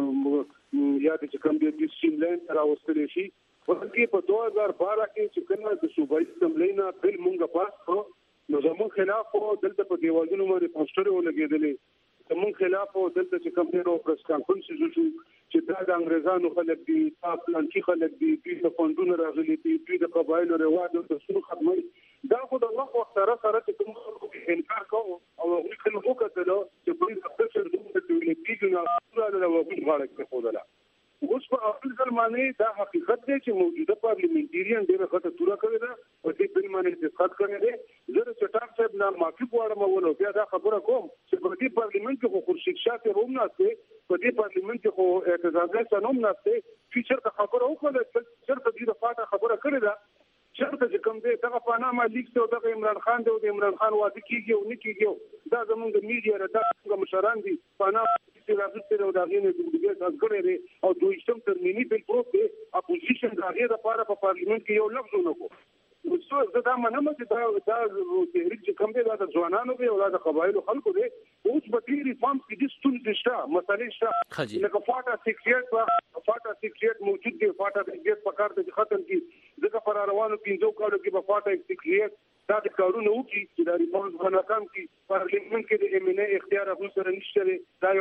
چې یا چې کوم دي سټیم لاین راوستل شي ورته په دوه هزار بارہ کې چې کنه د صوبایي اسمبلی نه بل مونږه پاس کړو نو زموږ خلاف دلته په دیوالونو باندې پوسټر ولګېدلې زموږ خلاف دلته چې کوم ډیرو پریس کانفرنس شو چې دا د انګريزانو خلک دي تاسو لانچي خلک دي د فوندونو راغلي دي د قبایلو رواج او د سونو ختمي دا خو د وخت وخت سره سره چې کوم انکار کوو او موږ خلک وکړو چې په دې خپل د ټولې پیډونه سره له وګړو غاړه کې خوده اوس په خپل ځلمانه دا حقیقت دی چې موجوده پارلیمنټریان ډیره خطه تورا کړی دا او دې په معنی چې خط کړی دی زه چټاک صاحب نه معافي غواړم ولو بیا دا خبره کوم چې په دې پارلیمنت کې خو خورشید شاه ته روم نهسته په دې پارلیمنت کې خو اعتراضات سنوم نهسته فیچر ته خبره وکړه چې چرته دې فاټه خبره کړی دا چرته چې کوم دی دغه پاناما لیک ته دغه عمران خان دی او د عمران خان واده کیږي او نه کیږي دا زمونږ میډیا را دا مشران دي پاناما چې راځي ته دا غینه د دې ځګړې لري او دوی شم ترمنی بل پروت دی اپوزیشن راغی د لپاره په پارلیمنت کې یو لفظ نه کو نو زه دا منم چې دا دا تحریک چې کوم دی دا د ځوانانو دی او د قبایلو خلکو دی اوس په دې ریفارم کې د ستونزې شته مسلې شته لکه فاټا سیکریټ په فاټا سیکریټ موجود دی فاټا سیکریټ په کار ته ختم کی ځکه پر روانو پینځو کالو کې په فاټا سیکریټ دا د کارونو وکي چې د ریفارم په ناکام کې پارلیمنت کې د ایم ان ای اختیار هغه سره نشته دا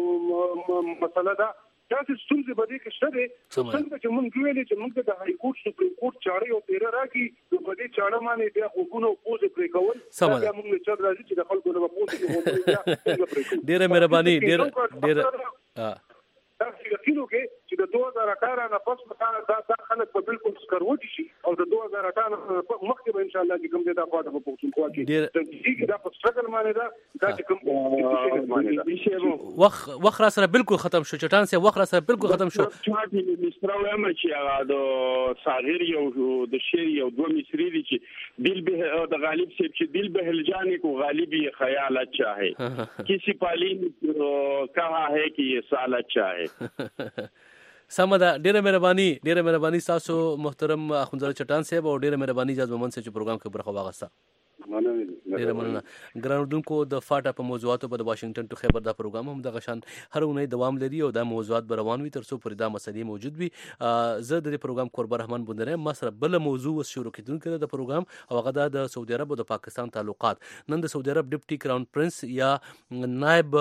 یو مسله ده دا چې ستونزې به دې کې شته دی څنګه چې موږ ویلې چې موږ د هاي کورټ سپریم کورټ چاړه او تیره راکړي نو په دې چاړه باندې بیا حکومت او پوز پرې کول دا موږ چې راځي چې د خلکو له پوز کې ډېره مهرباني ډېر ډېر دا یقینو کې چې د دوه هزار اټھارہ نه پس مخانه دا دا خلک په بالکل سکروټي شي او د دوه هزار اټھارہ مخکې به ان شاء الله چې کوم دې دا پاټه په پښتونخوا کې چې دا په سټرګل باندې دا دا چې کوم وخت وخت را سره بالکل ختم شو چټان سه وخت را سره بالکل ختم شو چې مستر وایم چې هغه د صغیر یو د شیر یو دوه مصری دي چې دل به د غالب صاحب چې دل به الجانی کو غالبی خیالات چاہے کسی پالین کہا ہے کہ یہ سالت چاہے سمدا ډیره مهرباني ډیره مهرباني تاسو محترم اخوندزاده چټان صاحب او ډیره مهرباني اجازه ومن چې پروګرام کې برخه واغسته ډیره مننه ګرانودونکو د فاټا په موضوعاتو په واشنگټن ټو خبر دا پروګرام هم دغه شان هر اونۍ دوام لري او دا موضوعات به روان وي تر څو پرې دا مسلې موجود وي زه د پروګرام قربان رحمان بندره ما سره بل موضوع شروع کیدونکو د پروګرام او هغه د سعودي عرب او د پاکستان تعلقات نن د سعودي عرب ډیپټي کراون پرنس یا نائب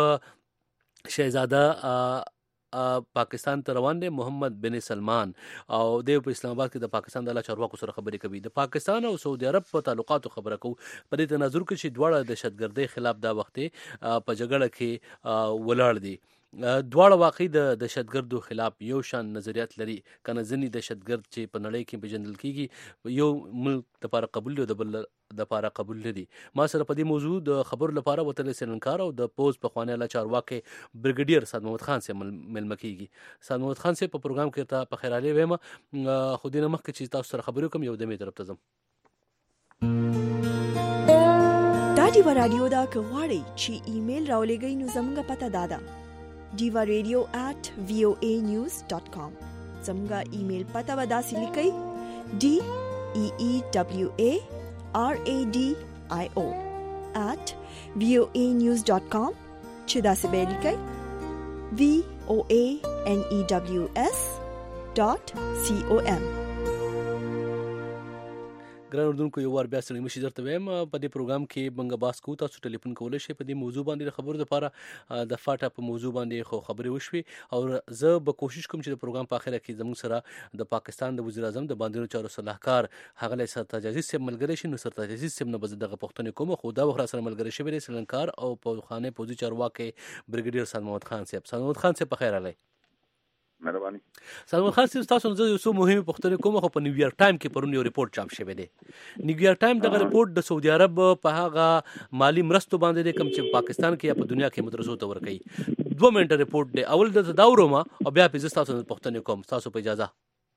شهزاده پاکستان ته روان دي محمد بن سلمان او د اسلام آباد کې د پاکستان د اعلی چارواکو سره خبرې کوي د پاکستان او سعودي عرب په تعلقاتو خبره کوي په دې تناظر کې چې دواړه دهشتګردۍ خلاف دا وخت په جګړه کې ولاړ دي دواړه واقعي د دهشتګردو خلاف یو شان نظریات لري کنه ځنی دهشتګرد چې په نړۍ کې بجندل کیږي یو ملک لپاره قبول دی د بل لپاره قبول لري ما سره په دې موضوع د خبر لپاره وتل سرنکار او د پوز په خوانه لا چارواکي برګډیر سید محمد خان سره ملمه کیږي سید محمد خان سره په پروګرام کې ته په خیر علي وایم خو دینه مخکې چې تاسو سره خبرې کوم یو دمه طرف ته ځم دا دی رادیو دا کوړی چې ایمیل راولېږئ نو زموږه پته دادا diva radio at voa news dot com زموږه ایمیل پته ودا سلیکئ D E E W A R A D I O at voa news dot com چې دا څه به لیکي v o a n e w s dot com. ګران اردوونکو یو وار بیا ستړي مشي درته وایم په دې پروګرام کې بنګ باس کو تاسو ټلیفون کولای شئ په دې موضوع باندې خبرو لپاره د فاټا په موضوع باندې خو خبرې وشوي او زه به کوشش کوم چې د پروګرام په اخر کې زموږ سره د پاکستان د وزیر اعظم د باندې چارو صلاحکار هغه له سرتاج عزیز صاحب ملګری شي. نو سرتاج عزیز صاحب نه به دغه پښتنې کوم خو دا وخت سره ملګری شوی دی سلنکار او په خانه پوزي چارواکي بریګیډیر سلمان محمد خان صاحب. سلمان محمد خان صاحب په خیر علي. مهرباني. سلمان خان صاحب تاسو نن یو څو مهمه پوښتنې کوم خو په نیویارک ټایم کې پرون یو ریپورت چاپ شوی دی. نیویارک ټایم دغه ریپورت د سعودي عرب په هغه مالی مرستو باندې د کم چې پاکستان کې یا په دنیا کې مدرسو ته ورکړي. دوه منټه ریپورت دی. اول د داورو ما او بیا په تاسو پوښتنې کوم تاسو په اجازه.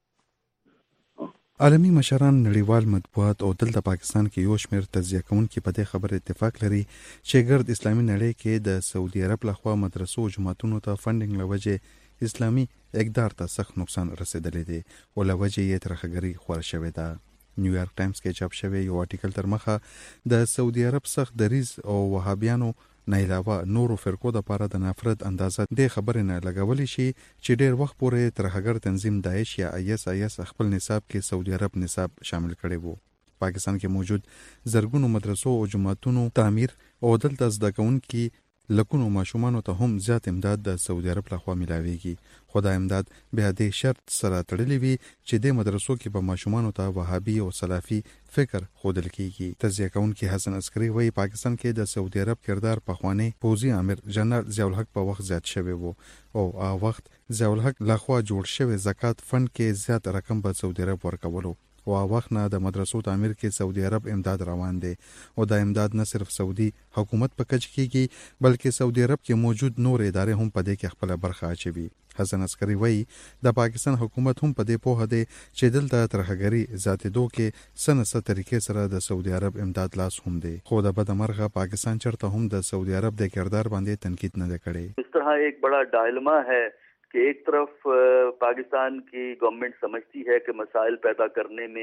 عالمی مشران نړیوال مطبوعات او دلته پاکستان کې یو شمېر تجزیه کوونکي په دې خبره اتفاق لري چې ګرد اسلامي نړۍ کې د سعودي عرب لخوا مدرسو او جماعتونو ته فنډینګ لوجه اسلامي اقدار ته سخت نقصان رسیدلی دی او لوجه یې ترخګری خور شوې ده. نیویارک ټایمز کې چاپ شوی یو آرټیکل تر مخه د سعودي عرب سخت دریز او وهابیانو نه علاوه نورو فرقو د پاره د نفرت اندازه د خبرې نه لګولې شي چې ډېر وخت پورې ترخګر تنظیم داعش یا آی اس آی اس خپل نصاب کې سعودي عرب نصاب شامل کړي وو. پاکستان کې موجود زرګونو مدرسو او جماعتونو تعمیر او دلته زده کوونکي لکونو ماشومانو ته هم زیات امداد د سعودي عرب لخوا ملاويږي. خو دا امداد بیا د شرط سره تړلی وي چې د مدرسو کې په ماشومانو ته وهابي او سلفي فکر خودل کیږي. تجزیه کوونکي حسن عسکری وایي پاکستان کې د سعودي عرب کردار په خوانی پوزي امیر جنرال ضیاء الحق په وخت زیات شوی وو او هغه وخت ضیاء الحق لخوا جوړ شوی زکات فند کې زیات رقم په سعودي عرب ورکولو او هغه وخت نه د مدرسو تعمیر کې سعودي عرب امداد روان دی او دا امداد نه صرف سعودي حکومت په کچ کېږي بلکې سعودي عرب کې موجود نور ادارې هم په دې کې خپل برخه اچوي. حسن عسکری وایي د پاکستان حکومت هم په دې پوهه دی چې دلته ترخګری ذاتېدو کې سنسه طریقې سره د سعودي عرب امداد لاس هم دی. خو د بدمرغه پاکستان چرته هم د سعودي عرب د کردار باندې تنقید نه کړي. اس طرح ایک بڑا ڈائلما ہے کہ ایک طرف پاکستان کی گورنمنٹ سمجھتی ہے کہ مسائل پیدا کرنے میں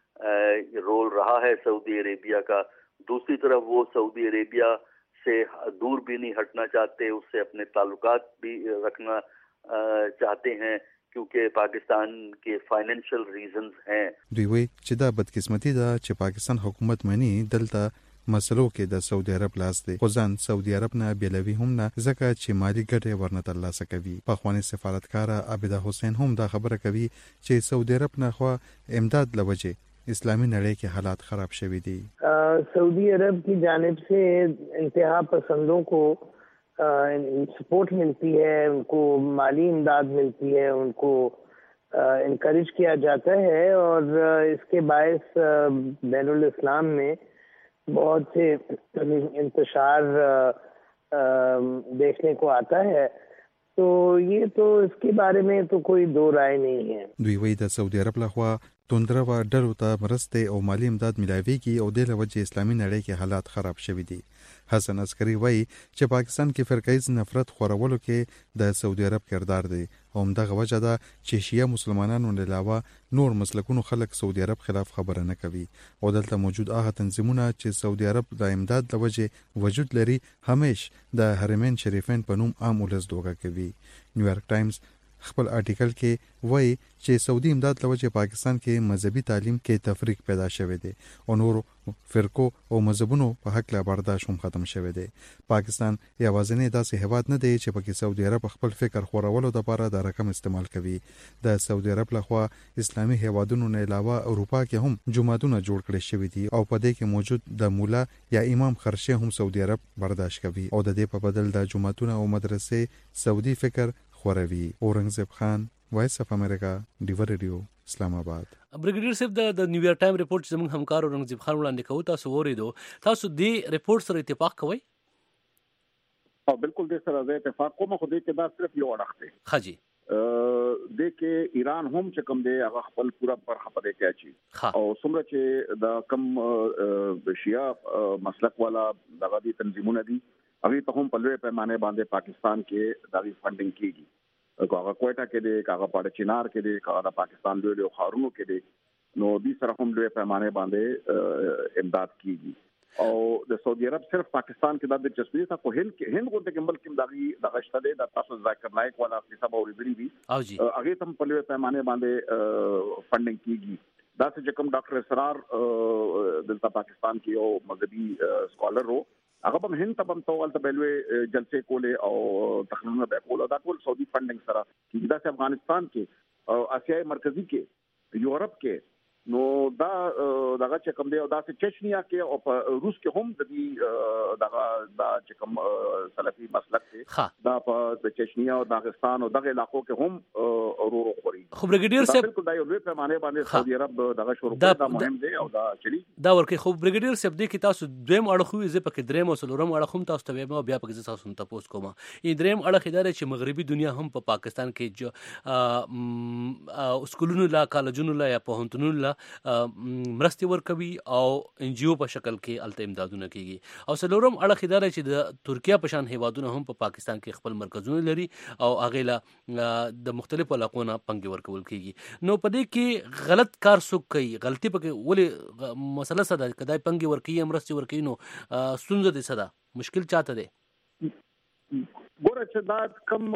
رول رہا ہے سعودی عربیہ کا, دوسری طرف وہ سعودی عربیہ سے دور بھی نہیں ہٹنا چاہتے, اس سے اپنے تعلقات بھی رکھنا چاہتے ہیں کیونکہ پاکستان کے فائنینشل ریزنز ہیں. دوی وایي چې دا بدقسمتي ده چې پاکستان حکومت مني دلته مسلو کې د سعودي عرب لاس دی خو ځان سعودي عرب نه بیلوي هم نه ځکه چې مالی ګټې ورنه ترلاسه کوي. پخواني سفارتکاره عابده حسین هم دا خبره کوي چې سعودي عرب نه خو امداد لوجه اسلامی نړۍ کې حالات خراب شوي دي. سعودی عرب کی جانب سے انتہا پسندوں کو سپورٹ ملتی ہے, ان کو مالی امداد ملتی ہے, ان کو انکریج کیا جاتا ہے اور اس کے باعث بین الاسلام میں بہت سے انتشار دیکھنے کو آتا ہے. تو یہ تو اس کے بارے میں تو کوئی دو رائے نہیں ہے. دوی وایي د سعودي عرب لخوا توندره و ډلو ته مرستې او مالی امداد ملاويږي او د لوجه اسلامي نړۍ کې حالات خراب شوي دي. حسن عسکری وایي چې پاکستان کې فرقایز نفرت خورولو کې د سعودي عرب کردار دی او همدغه وجه ده چې شیعه مسلمانانو نه علاوه نور مسلکونو خلک سعودي عرب خلاف خبره نه کوي او دلته موجود هغه تنظیمونه چې سعودي عرب د امداد د وجه وجود لري همیش د حرمین شریفین په نوم عام ولس دوګه کوي. نیویارک ټایمز خپل آرټیکل کې وایي چې سعودي امداد لوجه پاکستان کې مذهبي تعلیم کې تفریق پیدا شوی دی او نور فرقو او مذهبونو په حق لا برداشت هم ختم شوی دی. پاکستان یوازینی داسې هیواد نه دی چې پکې سعودي عرب خپل فکر خورولو لپاره د رقم استعمال کوي. د سعودي عرب لخوا اسلامي هیوادونو نه علاوه اروپا کې هم جماعتونه جوړ کړي شوی دي او په دې کې موجود د مولا یا امام خرشه هم سعودي عرب برداشت کوي او د دې په بدل د جماعتونه او مدرسې سعودي فکر خوروي. اورنګزیب خان, وایس اف امریکا, ډیور ریډیو, اسلام آباد. بریګیډیر صاحب د نیویارک ټایم ریپورت چې زموږ همکار اورنګزیب خان وړاندې کوي تاسو وریدو, تاسو دې ریپورت سره اتفاق کوئ؟ او بالکل دې سره زه اتفاق کوم, خو دې کې دا صرف یو اړخ دی. ها جی دې کې ایران هم چې کوم دی هغه خپل پورا برخه پدې کې اچي او څومره چې د کم شیعه مسلک والا دغه دي تنظیمونه دي هغه ته هم په لوی پیمانه باندې پاکستان کې دغه فنډینګ کیږي. هغه کوټا کې دی, هغه پاړه چینار کې دی, هغه پاکستان لوی لوی خارونو کې دی نو دې سره هم لوی پیمانه باندې امداد کیږي او د سعودي عرب صرف پاکستان کې د دلچسپي ته په هند کې هند غونډه کې ملک کې دغه دغه شته د تاسو ذکر لایق ولا حساب اوریدلی دي هغه تم په لوی پیمانه باندې فندینګ کیږي دا چې کوم ډاکټر اسرار دلته پاکستان کې یو مذهبي سکالر وو هغه هم هند ته هم تول ته بلوي جلسې کولې او تقریرونه به کول دا ټول سعودي فندینګ سره کیږي دا افغانستان کې او اسیای مرکزی کې یورپ کې نو دا دغه چې کوم دی او دا چې چچنیا کې او په روس کې هم د دې دغه دا چې کوم سلفي مسلک دی دا په چچنیا او داغستان او دغه علاقو کې هم اورو خوري خو برګډیر صاحب بالکل دا یو لوی پیمانه باندې سعودي عرب دغه شروع کړ دا مهم دی او دا چلی دا ورکه خو برګډیر صاحب دی کې تاسو دویم اړه خو زه پکې دریم او څلورم اړه هم تاسو ته بیا پکې تاسو ته پوس کوم ای دریم اړه خدای چې مغربي دنیا هم په پاکستان کې جو سکولونو لا کالجونو لا یا په هنتونو لا مرستي ورکوي او ان جی او په شکل کې الته امدادونه کوي او څلورم اړه خدای چې د ترکیه په شان هیوادونه هم په پاکستان کې خپل مرکزونه لري او هغه لا د مختلفو علاقو نه پنګ ورکول کیږي نو په دې کې غلط کار څوک کوي غلطي پکې ولې مسله څه ده کدای پنګ ورکوي مرستي ورکوي نو ستونزه دې څه ده مشکل چاته ده ګوره چې دا کم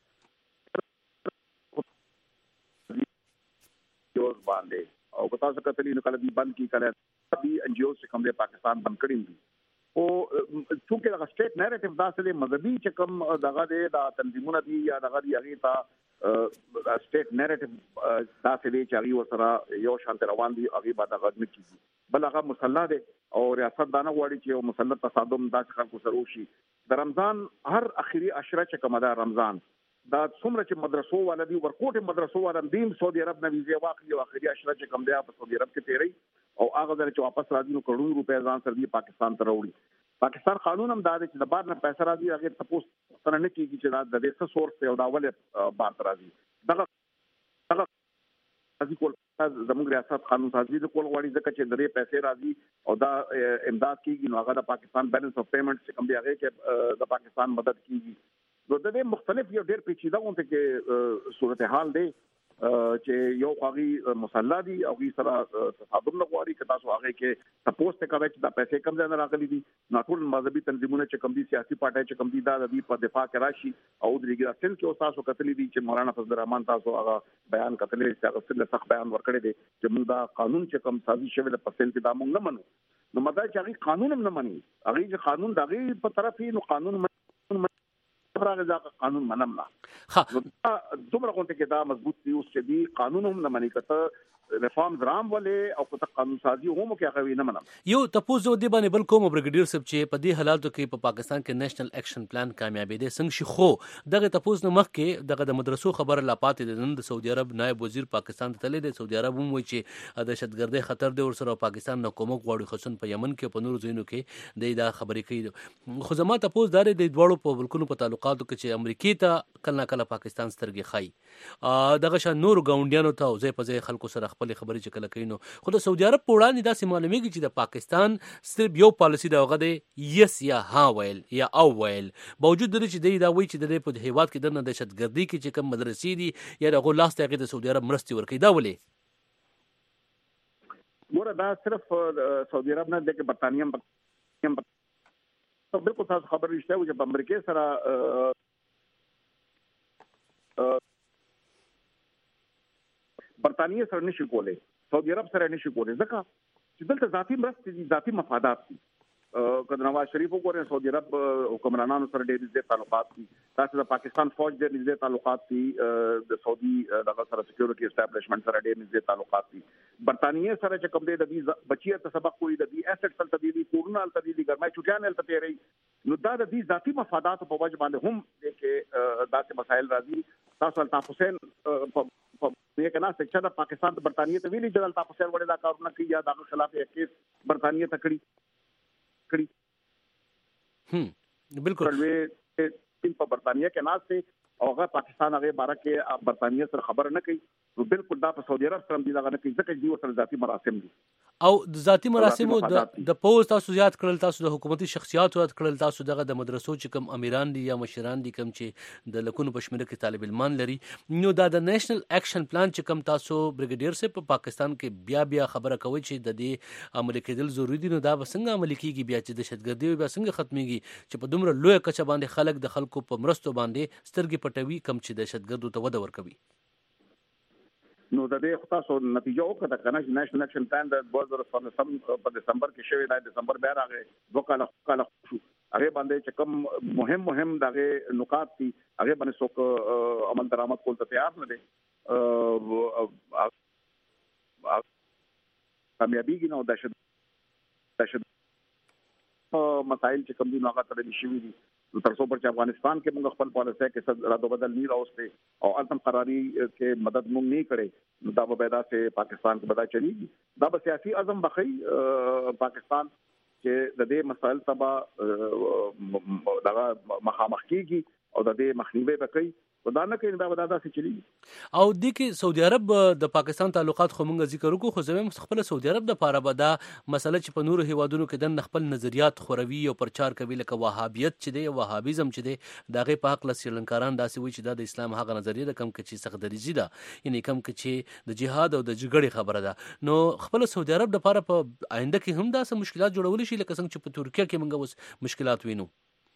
یوز باندې او په تاسو کتلې نو کله دی بند کی کله دی ان جی او چې کوم د پاکستان بند کړی دي او څوک دا سټیټ نریټیو دا سره مذهبي چې کوم دغه د تنظیمونه دي یا دغه دی هغه تا سټیټ نریټیو دا سره چې هغه سره یو شانت روان دي هغه به دغه نه کیږي بل هغه مسله ده او ریاست دانه غواړي چې یو مسله تصادم دا خلکو سره وشي د رمضان هر اخیری عشره چې کوم دا رمضان دا څومره چې مدرسو ولدي ورکوټ مدرسو ولدي دیم سعودي عرب نه ویزه واخلي او اخري عشره چې کوم دی په سعودي عرب کې تیری او هغه ځل چې واپس راځي نو کروڑ روپے ځان سره دی پاکستان ته وروړي پاکستان قانون هم دا دی چې د بار نه پیسې راځي هغه تاسو څنګه نه کیږي چې دا د دې سورس او دا ولې بار راځي دغه دغه ځکه کول زموږ ریاست قانون سازي د کول غواړي ځکه چې درې پیسې راځي او دا امداد کیږي نو هغه د پاکستان بیلنس اف پیمنټ چې کوم دی هغه کې د پاکستان مدد کیږي نو د دې مختلف یو ډېر پیچیده غونډه کې صورتحال دی چې یو خاغي مصلا دي او غي سره تصادم لغواري که تاسو هغه کې تاسو ته کوي چې دا پیسې کم ځای نه راغلي دي ناټول مذهبي تنظیمونه چې کم دي سیاسي پارټي چې کم دي دا د په دفاع کې راشي او د ریګراسل کې تاسو کتلې دي چې مولانا فضل الرحمن تاسو هغه بیان کتلې چې هغه څه سخت بیان ورکړی دي چې موږ دا قانون چې کم سازي شوی د پسند کې دا موږ نه منو نو مطلب چې هغه قانون هم نه مني هغه چې قانون دغه په طرف نو قانون راغی دا قانون منم نه ها دومره کوته کې دا مضبوط دی اوس چې دی قانون هم نه مني کته ریفارم درام ولې او کته قانون سازي هم کې هغه نه منم یو تاسو دی باندې بل کوم برګډیر صاحب چې په دې حالاتو کې په پاکستان کې نېشنل اکشن پلان کامیابی دي څنګه شي خو دغه تاسو نه مخ کې دغه د مدرسو خبر لا پاتې د نن د سعودي عرب نائب وزیر پاکستان ته تللی دی سعودي عرب هم وایي چې دهشتګردي خطر دی ور سره پاکستان نه کومک غواړي خصوصا په یمن کې په نورو ځایونو کې د دا خبرې کوي خو زما تاسو دا د دوړو په ملکونو په تعلقاتو کې چې امریکای ته کله کله پاکستان سترګې خای دغه شان نور ګاونډیانو ته ځای په ځای خلکو سره خپل خبرې چې کله کوي نو خو د سعودي عرب په وړاندې دا معلومیږي چې د پاکستان صرف یو پالیسی دا غو دی یس یا ها ویل یا او ویل باوجود د چې دا وایي چې د په هیواد کې د دهشتګردي کې چې کوم مدرسې دي یا د لاس ته د سعودي عرب مرستي ورکوي دا ولې ګوره دا صرف سعودي عرب نه د برتانیې هم بالکل تاسو خبر رښتیا و چې په امریکا سره برتانیې سره نشي کولای سعودي عرب سره نشي کولای ځکه چې دلته ذاتی مرستې دي ذاتی مفادات دي کله نواز شریف وګورئ سعودي عرب حکمرانانو سره ډېر نږدې تعلقات دي تاسو د پاکستان فوج ډېر نږدې تعلقات دي د سعودي دغه سره سکیورټي اسټابلیشمنت سره ډېر نږدې تعلقات دي برتانیې سره چې کوم د دې بچی ته سبق کوي د دې اسټ سره تدې کورونه تدې دي ګرمای چټیان ته تیری نو دا د دې ذاتی مفادات په وجه باندې هم د کې داسې مسایل راځي تاسو الطاف حسین په دې کې نه چې د پاکستان د برتانیې ته ویلي چې الطاف حسین وړي دا کارونه کوي یا د خلاف یې کیس برتانیې ته کړی کړی هم بالکل وی په برتانیې کې ناشته او هغه پاکستان هغه باره کې برتانیې سره خبر نه کوي نو بالکل دا په سعودي عرب سره دی دا نه کوي ځکه چې دوی سره ذاتی مراسم دي او د ذاتی مراسمو د پوز تاسو زیات کړل، تاسو د حکومتي شخصیات زیات کړل، تاسو دغه د مدرسو چې کوم امیران دي یا مشران دي کوم چې د لکونو په شمېر کې طالب علمان لري، نو دا د نیشنل اکشن پلان چې کوم تاسو بریګیډیر صاحب په پاکستان کې بیا بیا خبره کوي چې د دې عملي کېدل ضروري دي، نو دا به څنګه عملي کېږي بیا چې دهشتګردي بیا څنګه ختمېږي چې په دومره لویه کچه باندې خلک د خلکو په مرستو باندې سترګې پټوي کم چې دهشتګردو ته وده ورکوي؟ نو د دې تاسو نتیجه وکړه کنه چې نېشنل اکشن پلان د دوه زره څلور په دسمبر کې شوی دی، دسمبر بیا راغی دوه کاله کاله شو، هغه باندې چې کوم مهم مهم دغه نکات دي هغه باندې څوک عمل درآمد کول ته تیار نه دي، کامیابیږي نو دهشت دهشت مسائل چې کوم دي هغه ترې شي دي تر څو پر چې افغانستان کې موږ خپل پالیسي کې رد بدل نه راوستي او التم قراری کې مدد موږ نه کړي، دا به پیدا سه پاکستان کې بدا چلیږي، دا به سیاسي عزم بخي پاکستان چې د دې مسائل تبا دغه مخامخ کیږي او د دې مخنیوي وکړي، دا نه کوي دا به دا څه چلیږي. او د کې سعودي عرب د پاکستان تعلقات خو موږ ذکر وکړو، خو زموږ خپل سعودي عرب د پاره به دا مسله چې په نورو هیوادونو کې د خپل نظریات خوروي او پرچار کوي لکه وهابیت چې دی، وهابیزم چې دی، دغه په حق له سریلانکاران داسې وایي چې دا د اسلام هغه نظریه ده کم چې سخت دریزي ده، یعنی کم چې د جهاد او د جګړې خبره ده، نو خپل سعودي عرب د پاره په آینده کې هم داسې مشکلات جوړول شي لکه څنګه چې په ترکیه کې موږ اوس مشکلات وینو.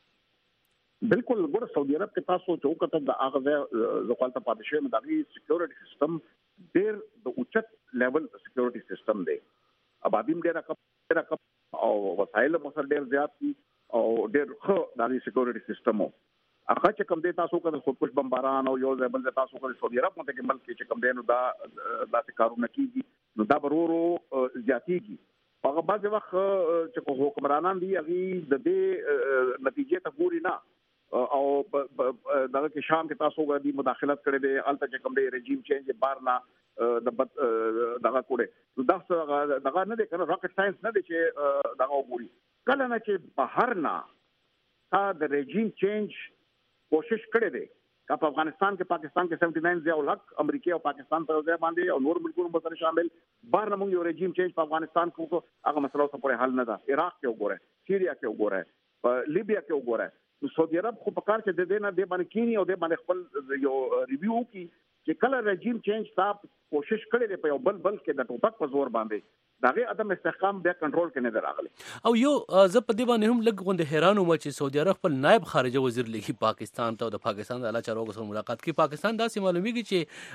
بالکل ګور سعودي عرب کې تاسو چې وکړه د هغه زقالته پادشاه مداغي سکیورټي سیستم ډېر د اوچت لیول سکیورټي سیستم دی، آبادیم ډېر رقم او وسایل مو سره ډېر زیات دي او ډېر ښه د سکیورټي سیستم هغه چې کوم دی تاسو کله خودکش بمباران او یو ځبل تاسو کله سعودي عرب مته کې ملک چې کوم دی نو دا داسې کارونه کیږي نو دا برورو زیاتیږي. هغه بعض وخت چې حکمرانان دي هغه د دې نتیجې ته ګوري نه او دغه کې شام کې تاسو غوډي مداخلت کړي دي، الته چې کوم دی رژیم چینج بارنا د دغه کوړي دا دغه نه دی کنه راکټ ساينس نه دی چې دغه وګوري کله نه چې بهر نه تا د رژیم چینج کوشش کړي دي په افغانستان کې پاکستان کې سیونټي ناین ضیاء الحق امریکا او پاکستان په ځای باندې او نور ملکونو سره شامل بهر نه موږ یو رژیم چینج په افغانستان کې هغه مسله څه پورې حل نه ده، عراق کې وګوره، سیریا کې وګوره، لیبیا کې وګوره، سعودي عرب خو په کار چې د دې نه د باندې کینی او د باندې خپل یو ریویو کی چې کله رژیم چینج تاب کوشش کړي دی په یو بل بل کې د ټوپک په زور باندې دغه عدم استحکام بیا کنټرول کې نه دراغلي. او یو زه په دې باندې هم لږ غونډه حیران وم چې سعودي عرب خپل نائب خارجه وزیر لګي پاکستان ته او د پاکستان د اعلی چارواکو سره ملاقات کوي. پاکستان داسې معلومیږي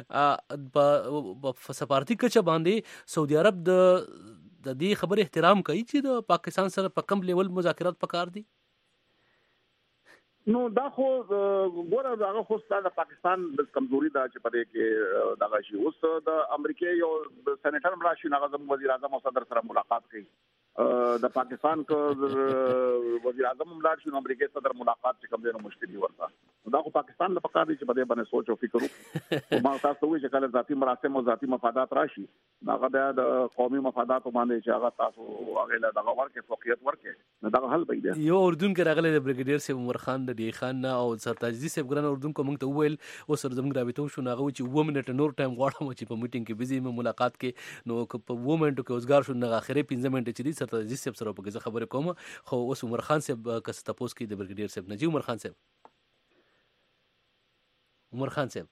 چې په سفارتي کچه باندې سعودي عرب د د دې خبر احترام کوي چې د پاکستان سره په کم لیول مذاکرات پکار دي. نو دا خو ګوره دا خو ستاسو د پاکستان د کمزوري دا چې پدې کې دا شي اوس د امریکای یو سېنیټر مراشي ناظم وزیر اعظم او صدر سره ملاقات کوي، د پاکستان کو وزیر اعظم ملار شو امریکای صدر ملاقات چې کوم ډېر مشکل ورته دا خو پاکستان د پکار دي چې پدې باندې سوچ او فکر وکړي. ما تاسو وایي چې کله ذاتي مراسم او ذاتي مفادات راشي هغه د قومي مفادات باندې چې هغه تاسو هغه له دغه ورکه فوقیت ورکه نو دا حل به دی. یو اردن کې راغلی د بریګیډیر سیف عمر خان د دی خان او سرتاجدي سیف ګران اردن کو موږ ته وویل او سر زموږ رابطه شو ناغه چې و منټ نور ټایم غواړم چې په میټینګ کې بيزي مې ملاقات کې نو په و منټ کې اوسګار شو نغه اخري پنځه منټ چې دي سرتاجدي سیف سره په خبره کوم خو اوس عمر خان سیف کس تاسو کې د بریګیډیر سیف نجیب عمر خان سیف عمر خان صاحب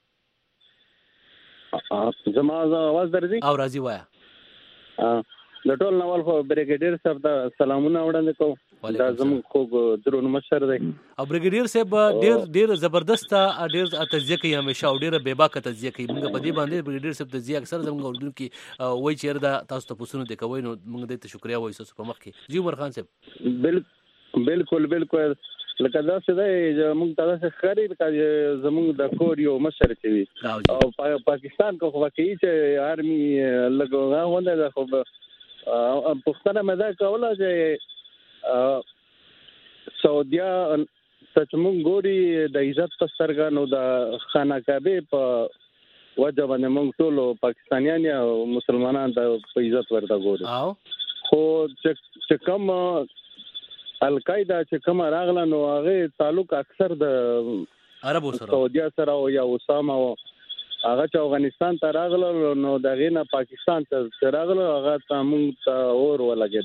زما आवाज درځي او راځي وایا د ټول نوال خو بریګیډیر صاحب د سلامونه وړاندې کوم دا زموږ خو درون مشر دی او بریګیډیر صاحب ډیر ډیر زبردست ډیر تجزیه کوي همیشه او ډیر بېباکه تجزیه کوي. موږ په دې باندې بریګیډیر صاحب تجزیه اکثر زموږ اردن کې وایي چې دا تاسو ته پوښتنه د کوي نو موږ دې ته شکریا وایو تاسو په مخ کې. جی عمر خان صاحب بالکل بالکل لکه دا څه دی موږ تاسو خري زموږ د کور یو مشر چوي او پاکستان کو واقعي چې آرمي لګوغه ونه ده خو پښتنه مدا کوله چې سعودیا تچمون ګوري د عزت پسترګانو د خانقابه په وجه باندې موږ ټول پاکستانیان او مسلمانان د عزت ورته ګوري خو چې کوم القاعده چې کوم راغله نو هغه تعلق اکثر د عربو سره سعودیا سره او یا اسامه او هغه چې افغانستان ته راغله نو دغه نه پاکستان ته راغله هغه ته موږ ته اور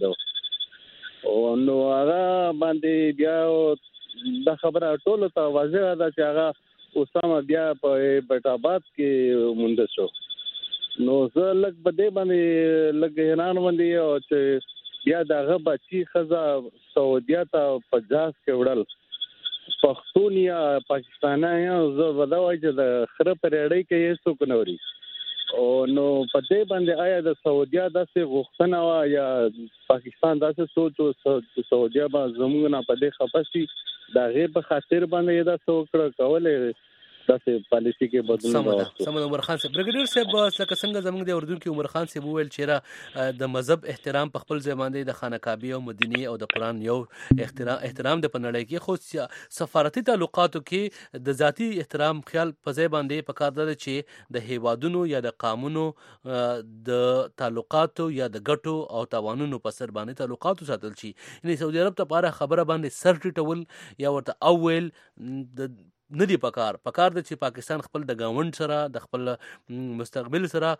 ولګېدو او نو هغه باندې بیا د خبره ټول ته واضح ده چې هغه اسامه بیا په بیټاباد کې مونږ شو نو زه لږ بده باندې لږ حیران باندې او چې بیا دغه بچی خزا سعودیا ته په جاز کې وړل پښتون یا پاکستانیان زه وداوای چې د خره پر اړې کې یې څوک نوري او نو په دې باندې آیا د سعودیا داسې غوښتنه وا یا پاکستان داسې سوچ او سعودیا به زموږ نه په دې خپسي دا غیر په خاطر باندې دا څوک کولای داسې پالیسي کې بدلون راوړي. سم عمر خان صاحب برګډیر صاحب لکه څنګه زموږ د اردو کې عمر خان صاحب وویل چې د مذهب احترام په خپل ځای باندې د خانه کعبه او مدینه او د قران یو احترام احترام د پنړی کې خو سفارتي تعلقاتو کې د ذاتی احترام خیال په ځای باندې پکار ده چې د هیوادونو یا د قومونو د تعلقاتو یا د ګټو او تاوانونو په سر باندې تعلقاتو ساتل شي. یعنی سعودي عرب ته لپاره خبره باندې سر ټیټول یا ورته اول د نه دی پکار پکار د چې پاکستان خپل د گاوند سره د خپل مستقبل سره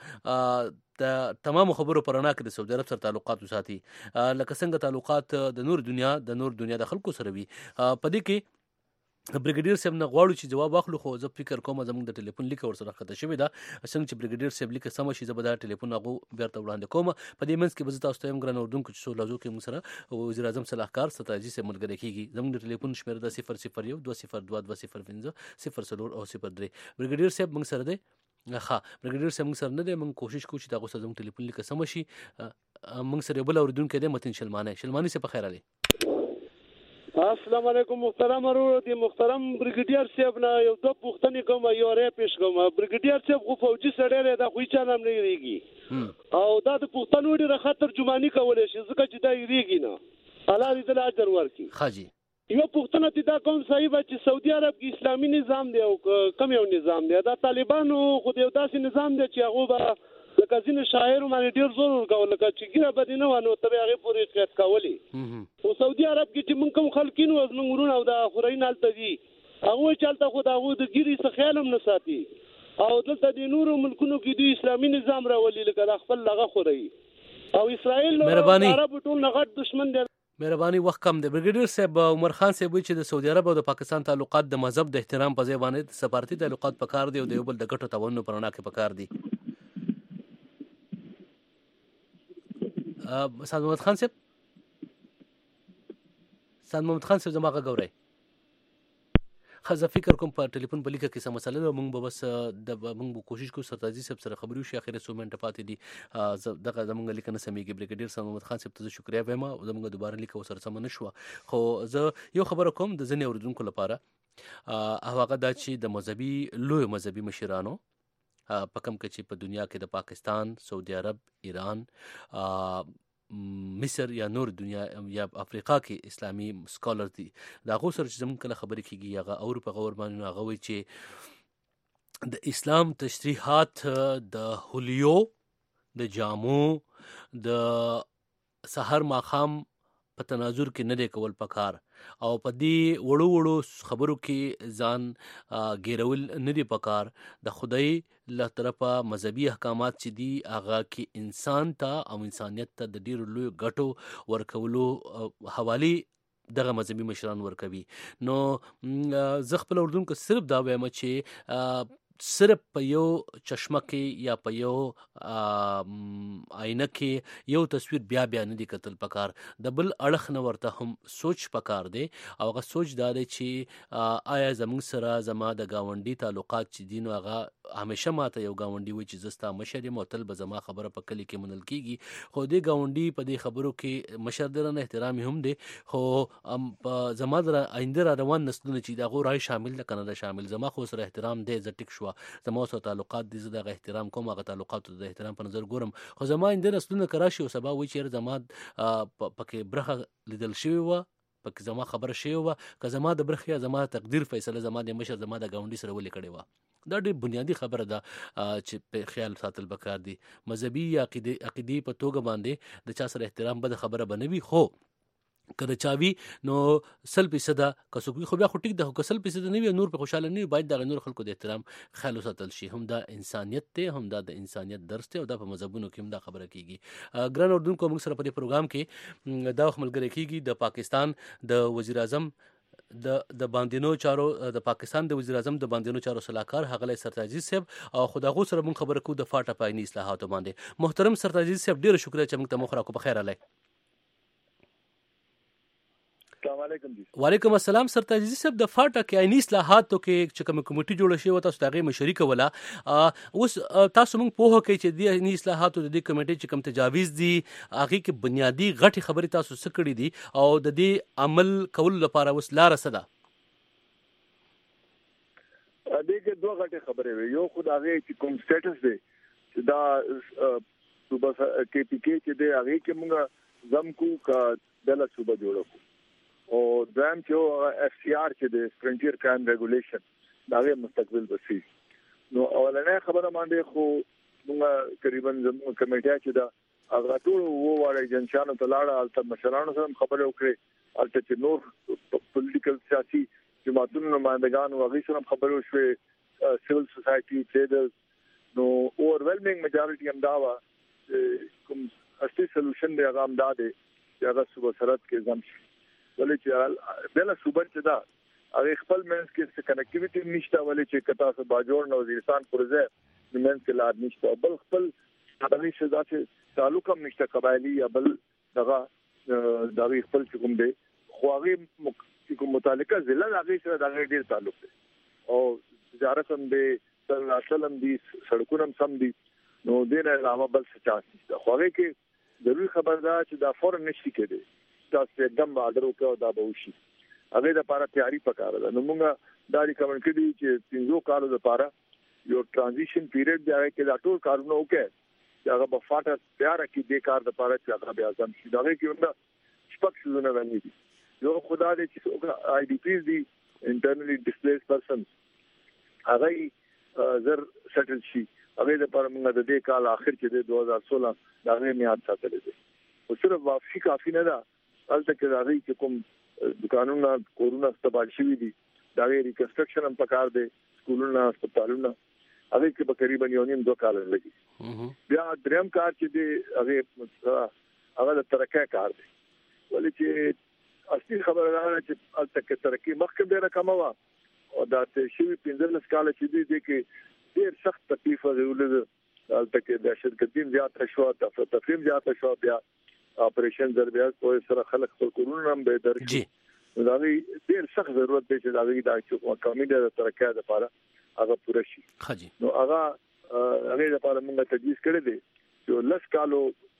د تمام خبرو پرانا کې د سعودي عرب سره تعلقات وساتي لکه څنګه تعلقات د نور دنیا د نور دنیا د خلکو سره وي. په دې کې برګډیر صاحب نه غواړو چې جواب واخلو خو زه فکر کوم زموږ د ټلیفون لیک ورسره خطا شوی دا څنګه چې برګډیر صاحب لیک سم شي زبر دا ټلیفون هغه بیرته وړاندې کوم. په دې منځ کې به تاسو ته هم ګران اردوونکو چې سو لازو کې موږ سره وزیر اعظم صلاحکار ستاجي سره ملګری کیږي. زموږ د ټلیفون شمیره د صفر صفر یو دوه صفر دوه دوه صفر پنځه صفر صفر او صفر درې. برګډیر صاحب موږ سره دی ښه برګډیر صاحب موږ سره نه دی موږ کوشش کوو چې تاسو زموږ ټلیفون لیک سم شي. موږ سره بل اردوونکو دی متن شلمانه شلمانی سے په خیر علي. السلام علیکم محترم ورور دی محترم برګډیر صاحب نه یو دوه پوښتنې کوم یو رې پیش کوم. برګډیر صاحب خو فوجي سړی دی دا خو هیڅ نام نه ریږي او دا د پښتنو ډیره خطر ترجمانی کولای شي ځکه چې دا ریږي نه الله دې له اجر ورکړي. خاجي یو پښتنه ته دا کوم صحیح و چې سعودي عرب کې اسلامي نظام دی او کوم یو نظام دی دا طالبانو خو یو داسې نظام دی چې هغه به لکه ځینې شاعر باندې ډېر زور ورکول لکه چې ګیره بدې نه وه نو ته به هغې پورې احتیاط کولې. خو سعودي عرب کې چې موږ کوم خلک نو زموږ وروڼه او د خورین هلته دي هغوی چې هلته خو د هغوی د ګیرې څه خیال هم نه ساتي او دلته د نورو ملکونو کې دوی اسلامي نظام راولي لکه د خپل هغه خوري او اسرائیل د عربو ټول نه غټ دشمن دی. مهرباني وخت کم دی. برګډیر صاحب عمر خان صاحب چې د سعودي عرب او د پاکستان تعلقات د مذهب د احترام په ځای باندې سفارتي تعلقات پکار دي او د یو بل د ګټو تاوانونو پرانا کې پکار دي. سعد محمد خان صاحب سعد محمد خان صاحب زما غوړی خزه فکر کوم په ټلیفون په لیکه کې سم مسله ده موږ به بس د موږ به کوشش کوو سرتاجي صاحب سره خبرې وشي اخر څو منټه پاتې دي دغه زموږ لیک نه سمېږي. برګډیر سعد محمد خان صاحب ته شکریا وایم زموږ دوباره لیک سره سم نه شو خو زه یو خبره کوم د ځینې اوریدونکو لپاره هغه دا چې د مذهبي لوی مذهبي مشرانو په کوم کې چې په دنیا کې د پاکستان سعودي عرب ایران مصر یا نور دنیا یا افریقا کې اسلامي سکالر دي دا غو سره چې زموږ کله خبرې کیږي هغه اور په غور باندې هغه وایي چې د اسلام تشریحات د هولیو د جامو د سحر ماخام په تناظر کې نه دی کول پکار او په دې وړو وړو خبرو کې ځان ګیرول نه دی پکار. د خدای له طرفه مذهبي احکامات چې دي هغه کې انسان ته او انسانیت ته د ډیرو لوی ګټو ورکولو حواله دغه مذهبي مشران ورکوي. نو زه خپل اردوونکو صرف دا وایم چې صرف په یو چشمه کې یا په یو آینه کې یو تصویر بیا بیا نه دی کتل پکار د بل اړخ نه ورته هم سوچ پکار دی او هغه سوچ دا دی چې آیا زموږ سره زما د گاونډي تعلقات چې دي نو هغه همیشه ماته یو گاونډي وي چې زستا مشر یم او تل به زما خبره په کلی کې منل کیږي خو دې گاونډي په دې خبرو کې مشر درنه احترام هم دی خو زما در آینده را روان نسلونه چې دا غو راي شامل نه کنه شامل زما خو سره احترام دی زه ټیک شو زما سره تعلقات دي زه د احترام کوم هغه تعلقات د احترام په نظر ګورم خو زما آینده نسلونه کراشي او سبا وي چې زما پکې برخه لیدل شوی و پکې زما خبره شوی و که زما د برخه زما تقدیر فیصله زما د مشر زما د گاونډي سره ولې کړي و دا ډېر بنیادی خبره ده چې په خیال ساتل پکار دي. مذهبي یا عقیدې په توګه باندې د چا سره احترام بد خبره بنوي خو کله چاوي نو سل فیصد کسوګي خو بیا خو ټیک ده کسل فیصد نه وي نور په خوشاله نه باید د نور خلکو د احترام خیال وساتل شي هم د انسانيت ته هم د انسانيت درس ته او د په مذهبونو کې هم دا خبره کیږي ګران اردوونکو موږ سره په دې پروګرام کې دا خپلګری کیږي د پاکستان د وزیر اعظم د د باندینو چارو د پاکستان د وزیر اعظم د باندینو چارو صلاحکار هغه سرتاجي صاحب او خداغو سره مونږ خبره کو د فاټا پایني اصلاحاتو باندې محترم سرتاجي صاحب ډیر شکر چې موږ ته مخ راکو په خیر علي السلام علیکم جی وعلیکم السلام سرتاجي صاحب د فاټا کې عیني اصلاحاتو کې چې کوم کمیټي جوړه شوی و تاسو دغه مشري کوله اوس تاسو موږ په هکې چې د عیني اصلاحاتو د کمیټي چې کوم تجاویز دي هغه کې بنیادی غټي خبرې تاسو سکړې دي او د دې عمل کول لپاره وس لار سده ا دې کې دوه غټي خبرې وي یو خدای چې کوم سټیټس دی چې دا صوبه کې پی کې چې دی هغه کې موږ زم کو کا دله صوبه جوړو او دیم چې اف سی آر چې د فرنټیر کرائم ریګولیشن دا غي مستقبل بسي نو اولنې خبره باندې خو موږ تقریبا زموږ کمیټه چې دا هغه ټول وو واره جنشانو ته لاړه البته مشرانو سره خبرې وکړې البته چې نور پولیټیکل سیاسي جماعتونو نمائندگان او هغه سره خبرې وشوي سیول سوسایټي ټریډرز نو اوورولمینګ میجارټي هم دا وا کوم اصلي سولوشن دی هغه هم دا دی چې هغه صوبه سرحد کې ځم ولې چې بل صوبه چې دا هغه خپل منځ کې څه کنیکټیویټي نشته ولې چې کتا سره باجوړ نو وزیرستان پروژه منځ کې لار نشته بل خپل هغه څه چې تعلق هم نشته قبایلی یا بل دغه د خپل کوم دی خو هغه کوم متعلقه ضلع هغه سره د ډیر تعلق دی او تجارت هم دی اصل هم دي سړکونه هم سم دي نو دې نه علاوه بل څه چانس نشته خو هغه کې ضروري خبردار چې دا فورن نشي کېدی تاسو एकदम آرډر وکړو دا به وشي هغه د لپاره تیاری پکاره ده نو موږ دا ریکمند کړی چې پنځو کالو لپاره یو ترانزیشن پیریډ دی چې دا ټول کارونه وکړي چې هغه په فاټه تیار کړي د کار لپاره چې هغه بیا ځم شي دا کې موږ شپږ سيزونه باندې دي یو خدای دې چې آی ډی پیز دي انټرنلی ډیسپلیس پرسن هغه زر سیټل شي هغه لپاره موږ د دې کال اخر کې د دوه هزار سولہ دا غي میاد ساتل دي او صرف واپسی کافی نه ده البته کې راغی چې کوم دکانونه کورونه استعمال شوی دي دا غي ریکنسټرکشن هم پکار دي سکولونه هسپتالونه هغه کې به تقریبا یو نیم دوه کال لګي بیا دریم کار چې دی هغه هغه د ترقه کار دی ولې چې اصلي خبره ده چې البته کې ترقی مخکې ډیره کم و او دا ته شوی پنځلس کال چې دی د کې ډیر سخت تکلیف ورولې البته کې د شرکتین زیات شو د تفهیم زیات شو بیا اپریشن ضربیات په سره خلک خپل کورونه هم به درکړي دا وی ډیر سخت ضرورت دی چې دا وی دا چې کمی د ترقه لپاره هغه پوره شي نو هغه هغه لپاره موږ تجویز کړی دی چې لس کالو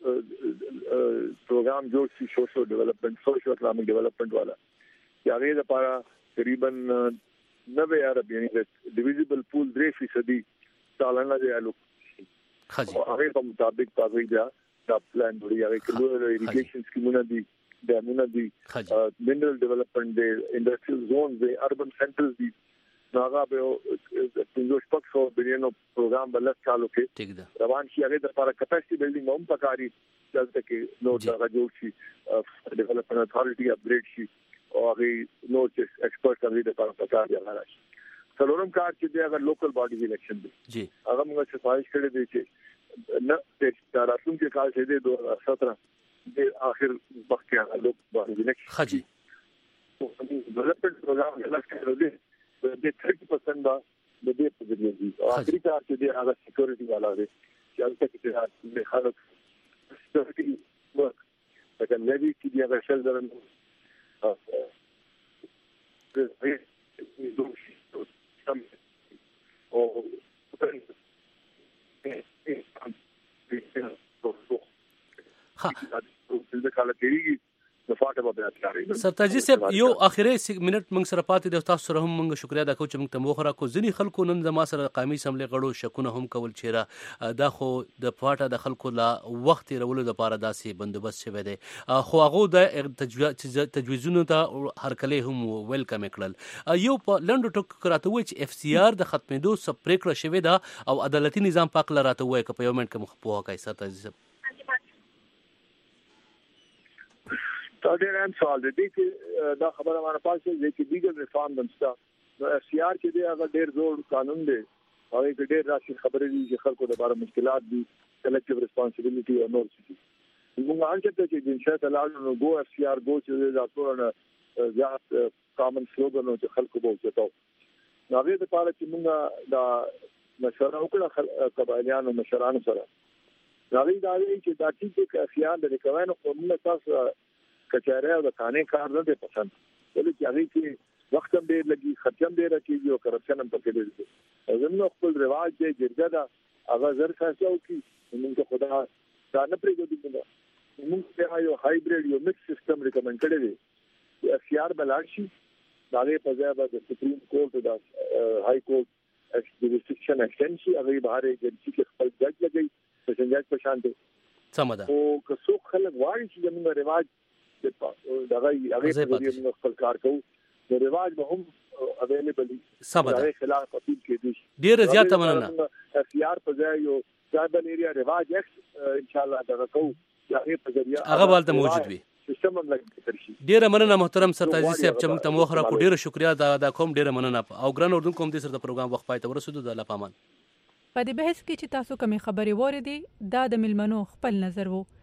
پروګرام جوړ شي سوشل ډیولپمنٹ سوشل اکنامک ډیولپمنٹ والا چې هغه لپاره تقریبا نوے ارب یعنی ډیویزبل پول درې فیصدي سالانه دی الو هغه په مطابق پاوی بیا دا پلان دی هغه کلو ایریګیشن سکیمونه دي ډیمونه دي منرل ډیولپمنٹ دی انډستریل زونز دی اربن سنټرز دي هغه به پنځوس پکسو بلینو پروګرام بل چالو کې روان شي هغه د لپاره کپاسټي بلډینګ هم پکاري چې کې نو دا جوړ شي ډیولپمنٹ اتھارټي اپګریډ شي او هغه نو چې ایکسپرټ هغه د لپاره پکاري هغه راشي څلورم کار چې دی هغه لوکل باډیز الیکشن دی جی هغه موږ صفایش کړی دی چې نه د راتلون کې کال چې دی دوه هزار سترہ د اخر وخت کې هغه لوک باډیز الیکشن خجی ډیولپمنٹ پروګرام هغه کړو دی د تیس پرسنٹ دا د دې په ځای دی او اخري کار چې دی هغه سکیورټي والا دی چې هغه کې د خلک سکیورټي ورک لکه نوی کې دی هغه شل درن او سرتاجي صاحب یو اخیری منټ موږ سره پاتې د تاسو سره هم موږ شکریا ادا کوو چې موږ ته موخره کو ځنی خلکو نن زما سره قومي سملې غړو شکونه هم کول چیرې دا خو د پاټه د خلکو لا وخت رولو د پاره داسې بندوبست شوی دی خو هغه د تجویزونو ته هر کله هم ویلکم کړل یو په لنډو ټکو راته وای چې اف سی آر د ختمېدو سپریکړه شوی دا او عدالتي نظام پاک لراته وای ک په یو منټ کې مخ په وکای سرتاجي صاحب دا ډېر اهم سوال دی چې دا خبره باندې پاتې دی چې لیګل ریفارم دمستا نو اف سی آر کې دی هغه ډېر زوړ قانون دی او یې ډېر راشي خبرې دي چې خلکو لپاره مشکلات دي کلیکټیو ریسپانسیبিলিټي او نور څه دي موږ انشته چې د انشاء الله نو ګو اف سی آر ګو چې دا ټول ځات کامن سلوګن چې خلکو به وچتاو نو هغه د پاره چې موږ دا مشوره وکړه قبایلیانو مشرانو سره راوی دا وی چې دا چې افیان د ریکوینو قانون تاسو کچاره او د قانون کار نه دي پسند ولې چې هغه کې وخت هم ډیر لګي خرچ هم ډیر کیږي او کرپشن هم پکې ډیر دي زموږ خپل رواج دی جرګه دا هغه زر فیصله وکي موږ خدا دا نه پریږدو موږ ته یو هایبرید یو مکس سیستم ریکمند کړی دی اف سی آر بلارشي دا غي په ځای د سپریم کورټ د های کورټ ایکسټریکشن ایکسټنشن هغه بهر ایجنسی کې خپل جج لګي څنګه په شان دي سمدا او که څوک خلک وایي چې موږ رواج دا هغه هغه موږ خپل کار کوو د رواج به هم اویلیبل دي سمدا خلاف اپیل کېږي ډیر زیاته مننه اف سی آر په ځای یو ټرایبل ایریا رواج ایکس ان شاء الله دا کوو هغه په ذریعہ هغه بالته موجود وي سیستم هم لګي ډیر مننه محترم سرتاجي صاحب چې موږ ته موخره کو ډیر شکریا دا د کوم ډیر مننه او ګران اردن کوم دي سره د پروګرام وخت پای ته ورسېدو د الله پامان په دې بحث کې چې تاسو کومې خبرې وریدي دا د ملمنو خپل نظر وو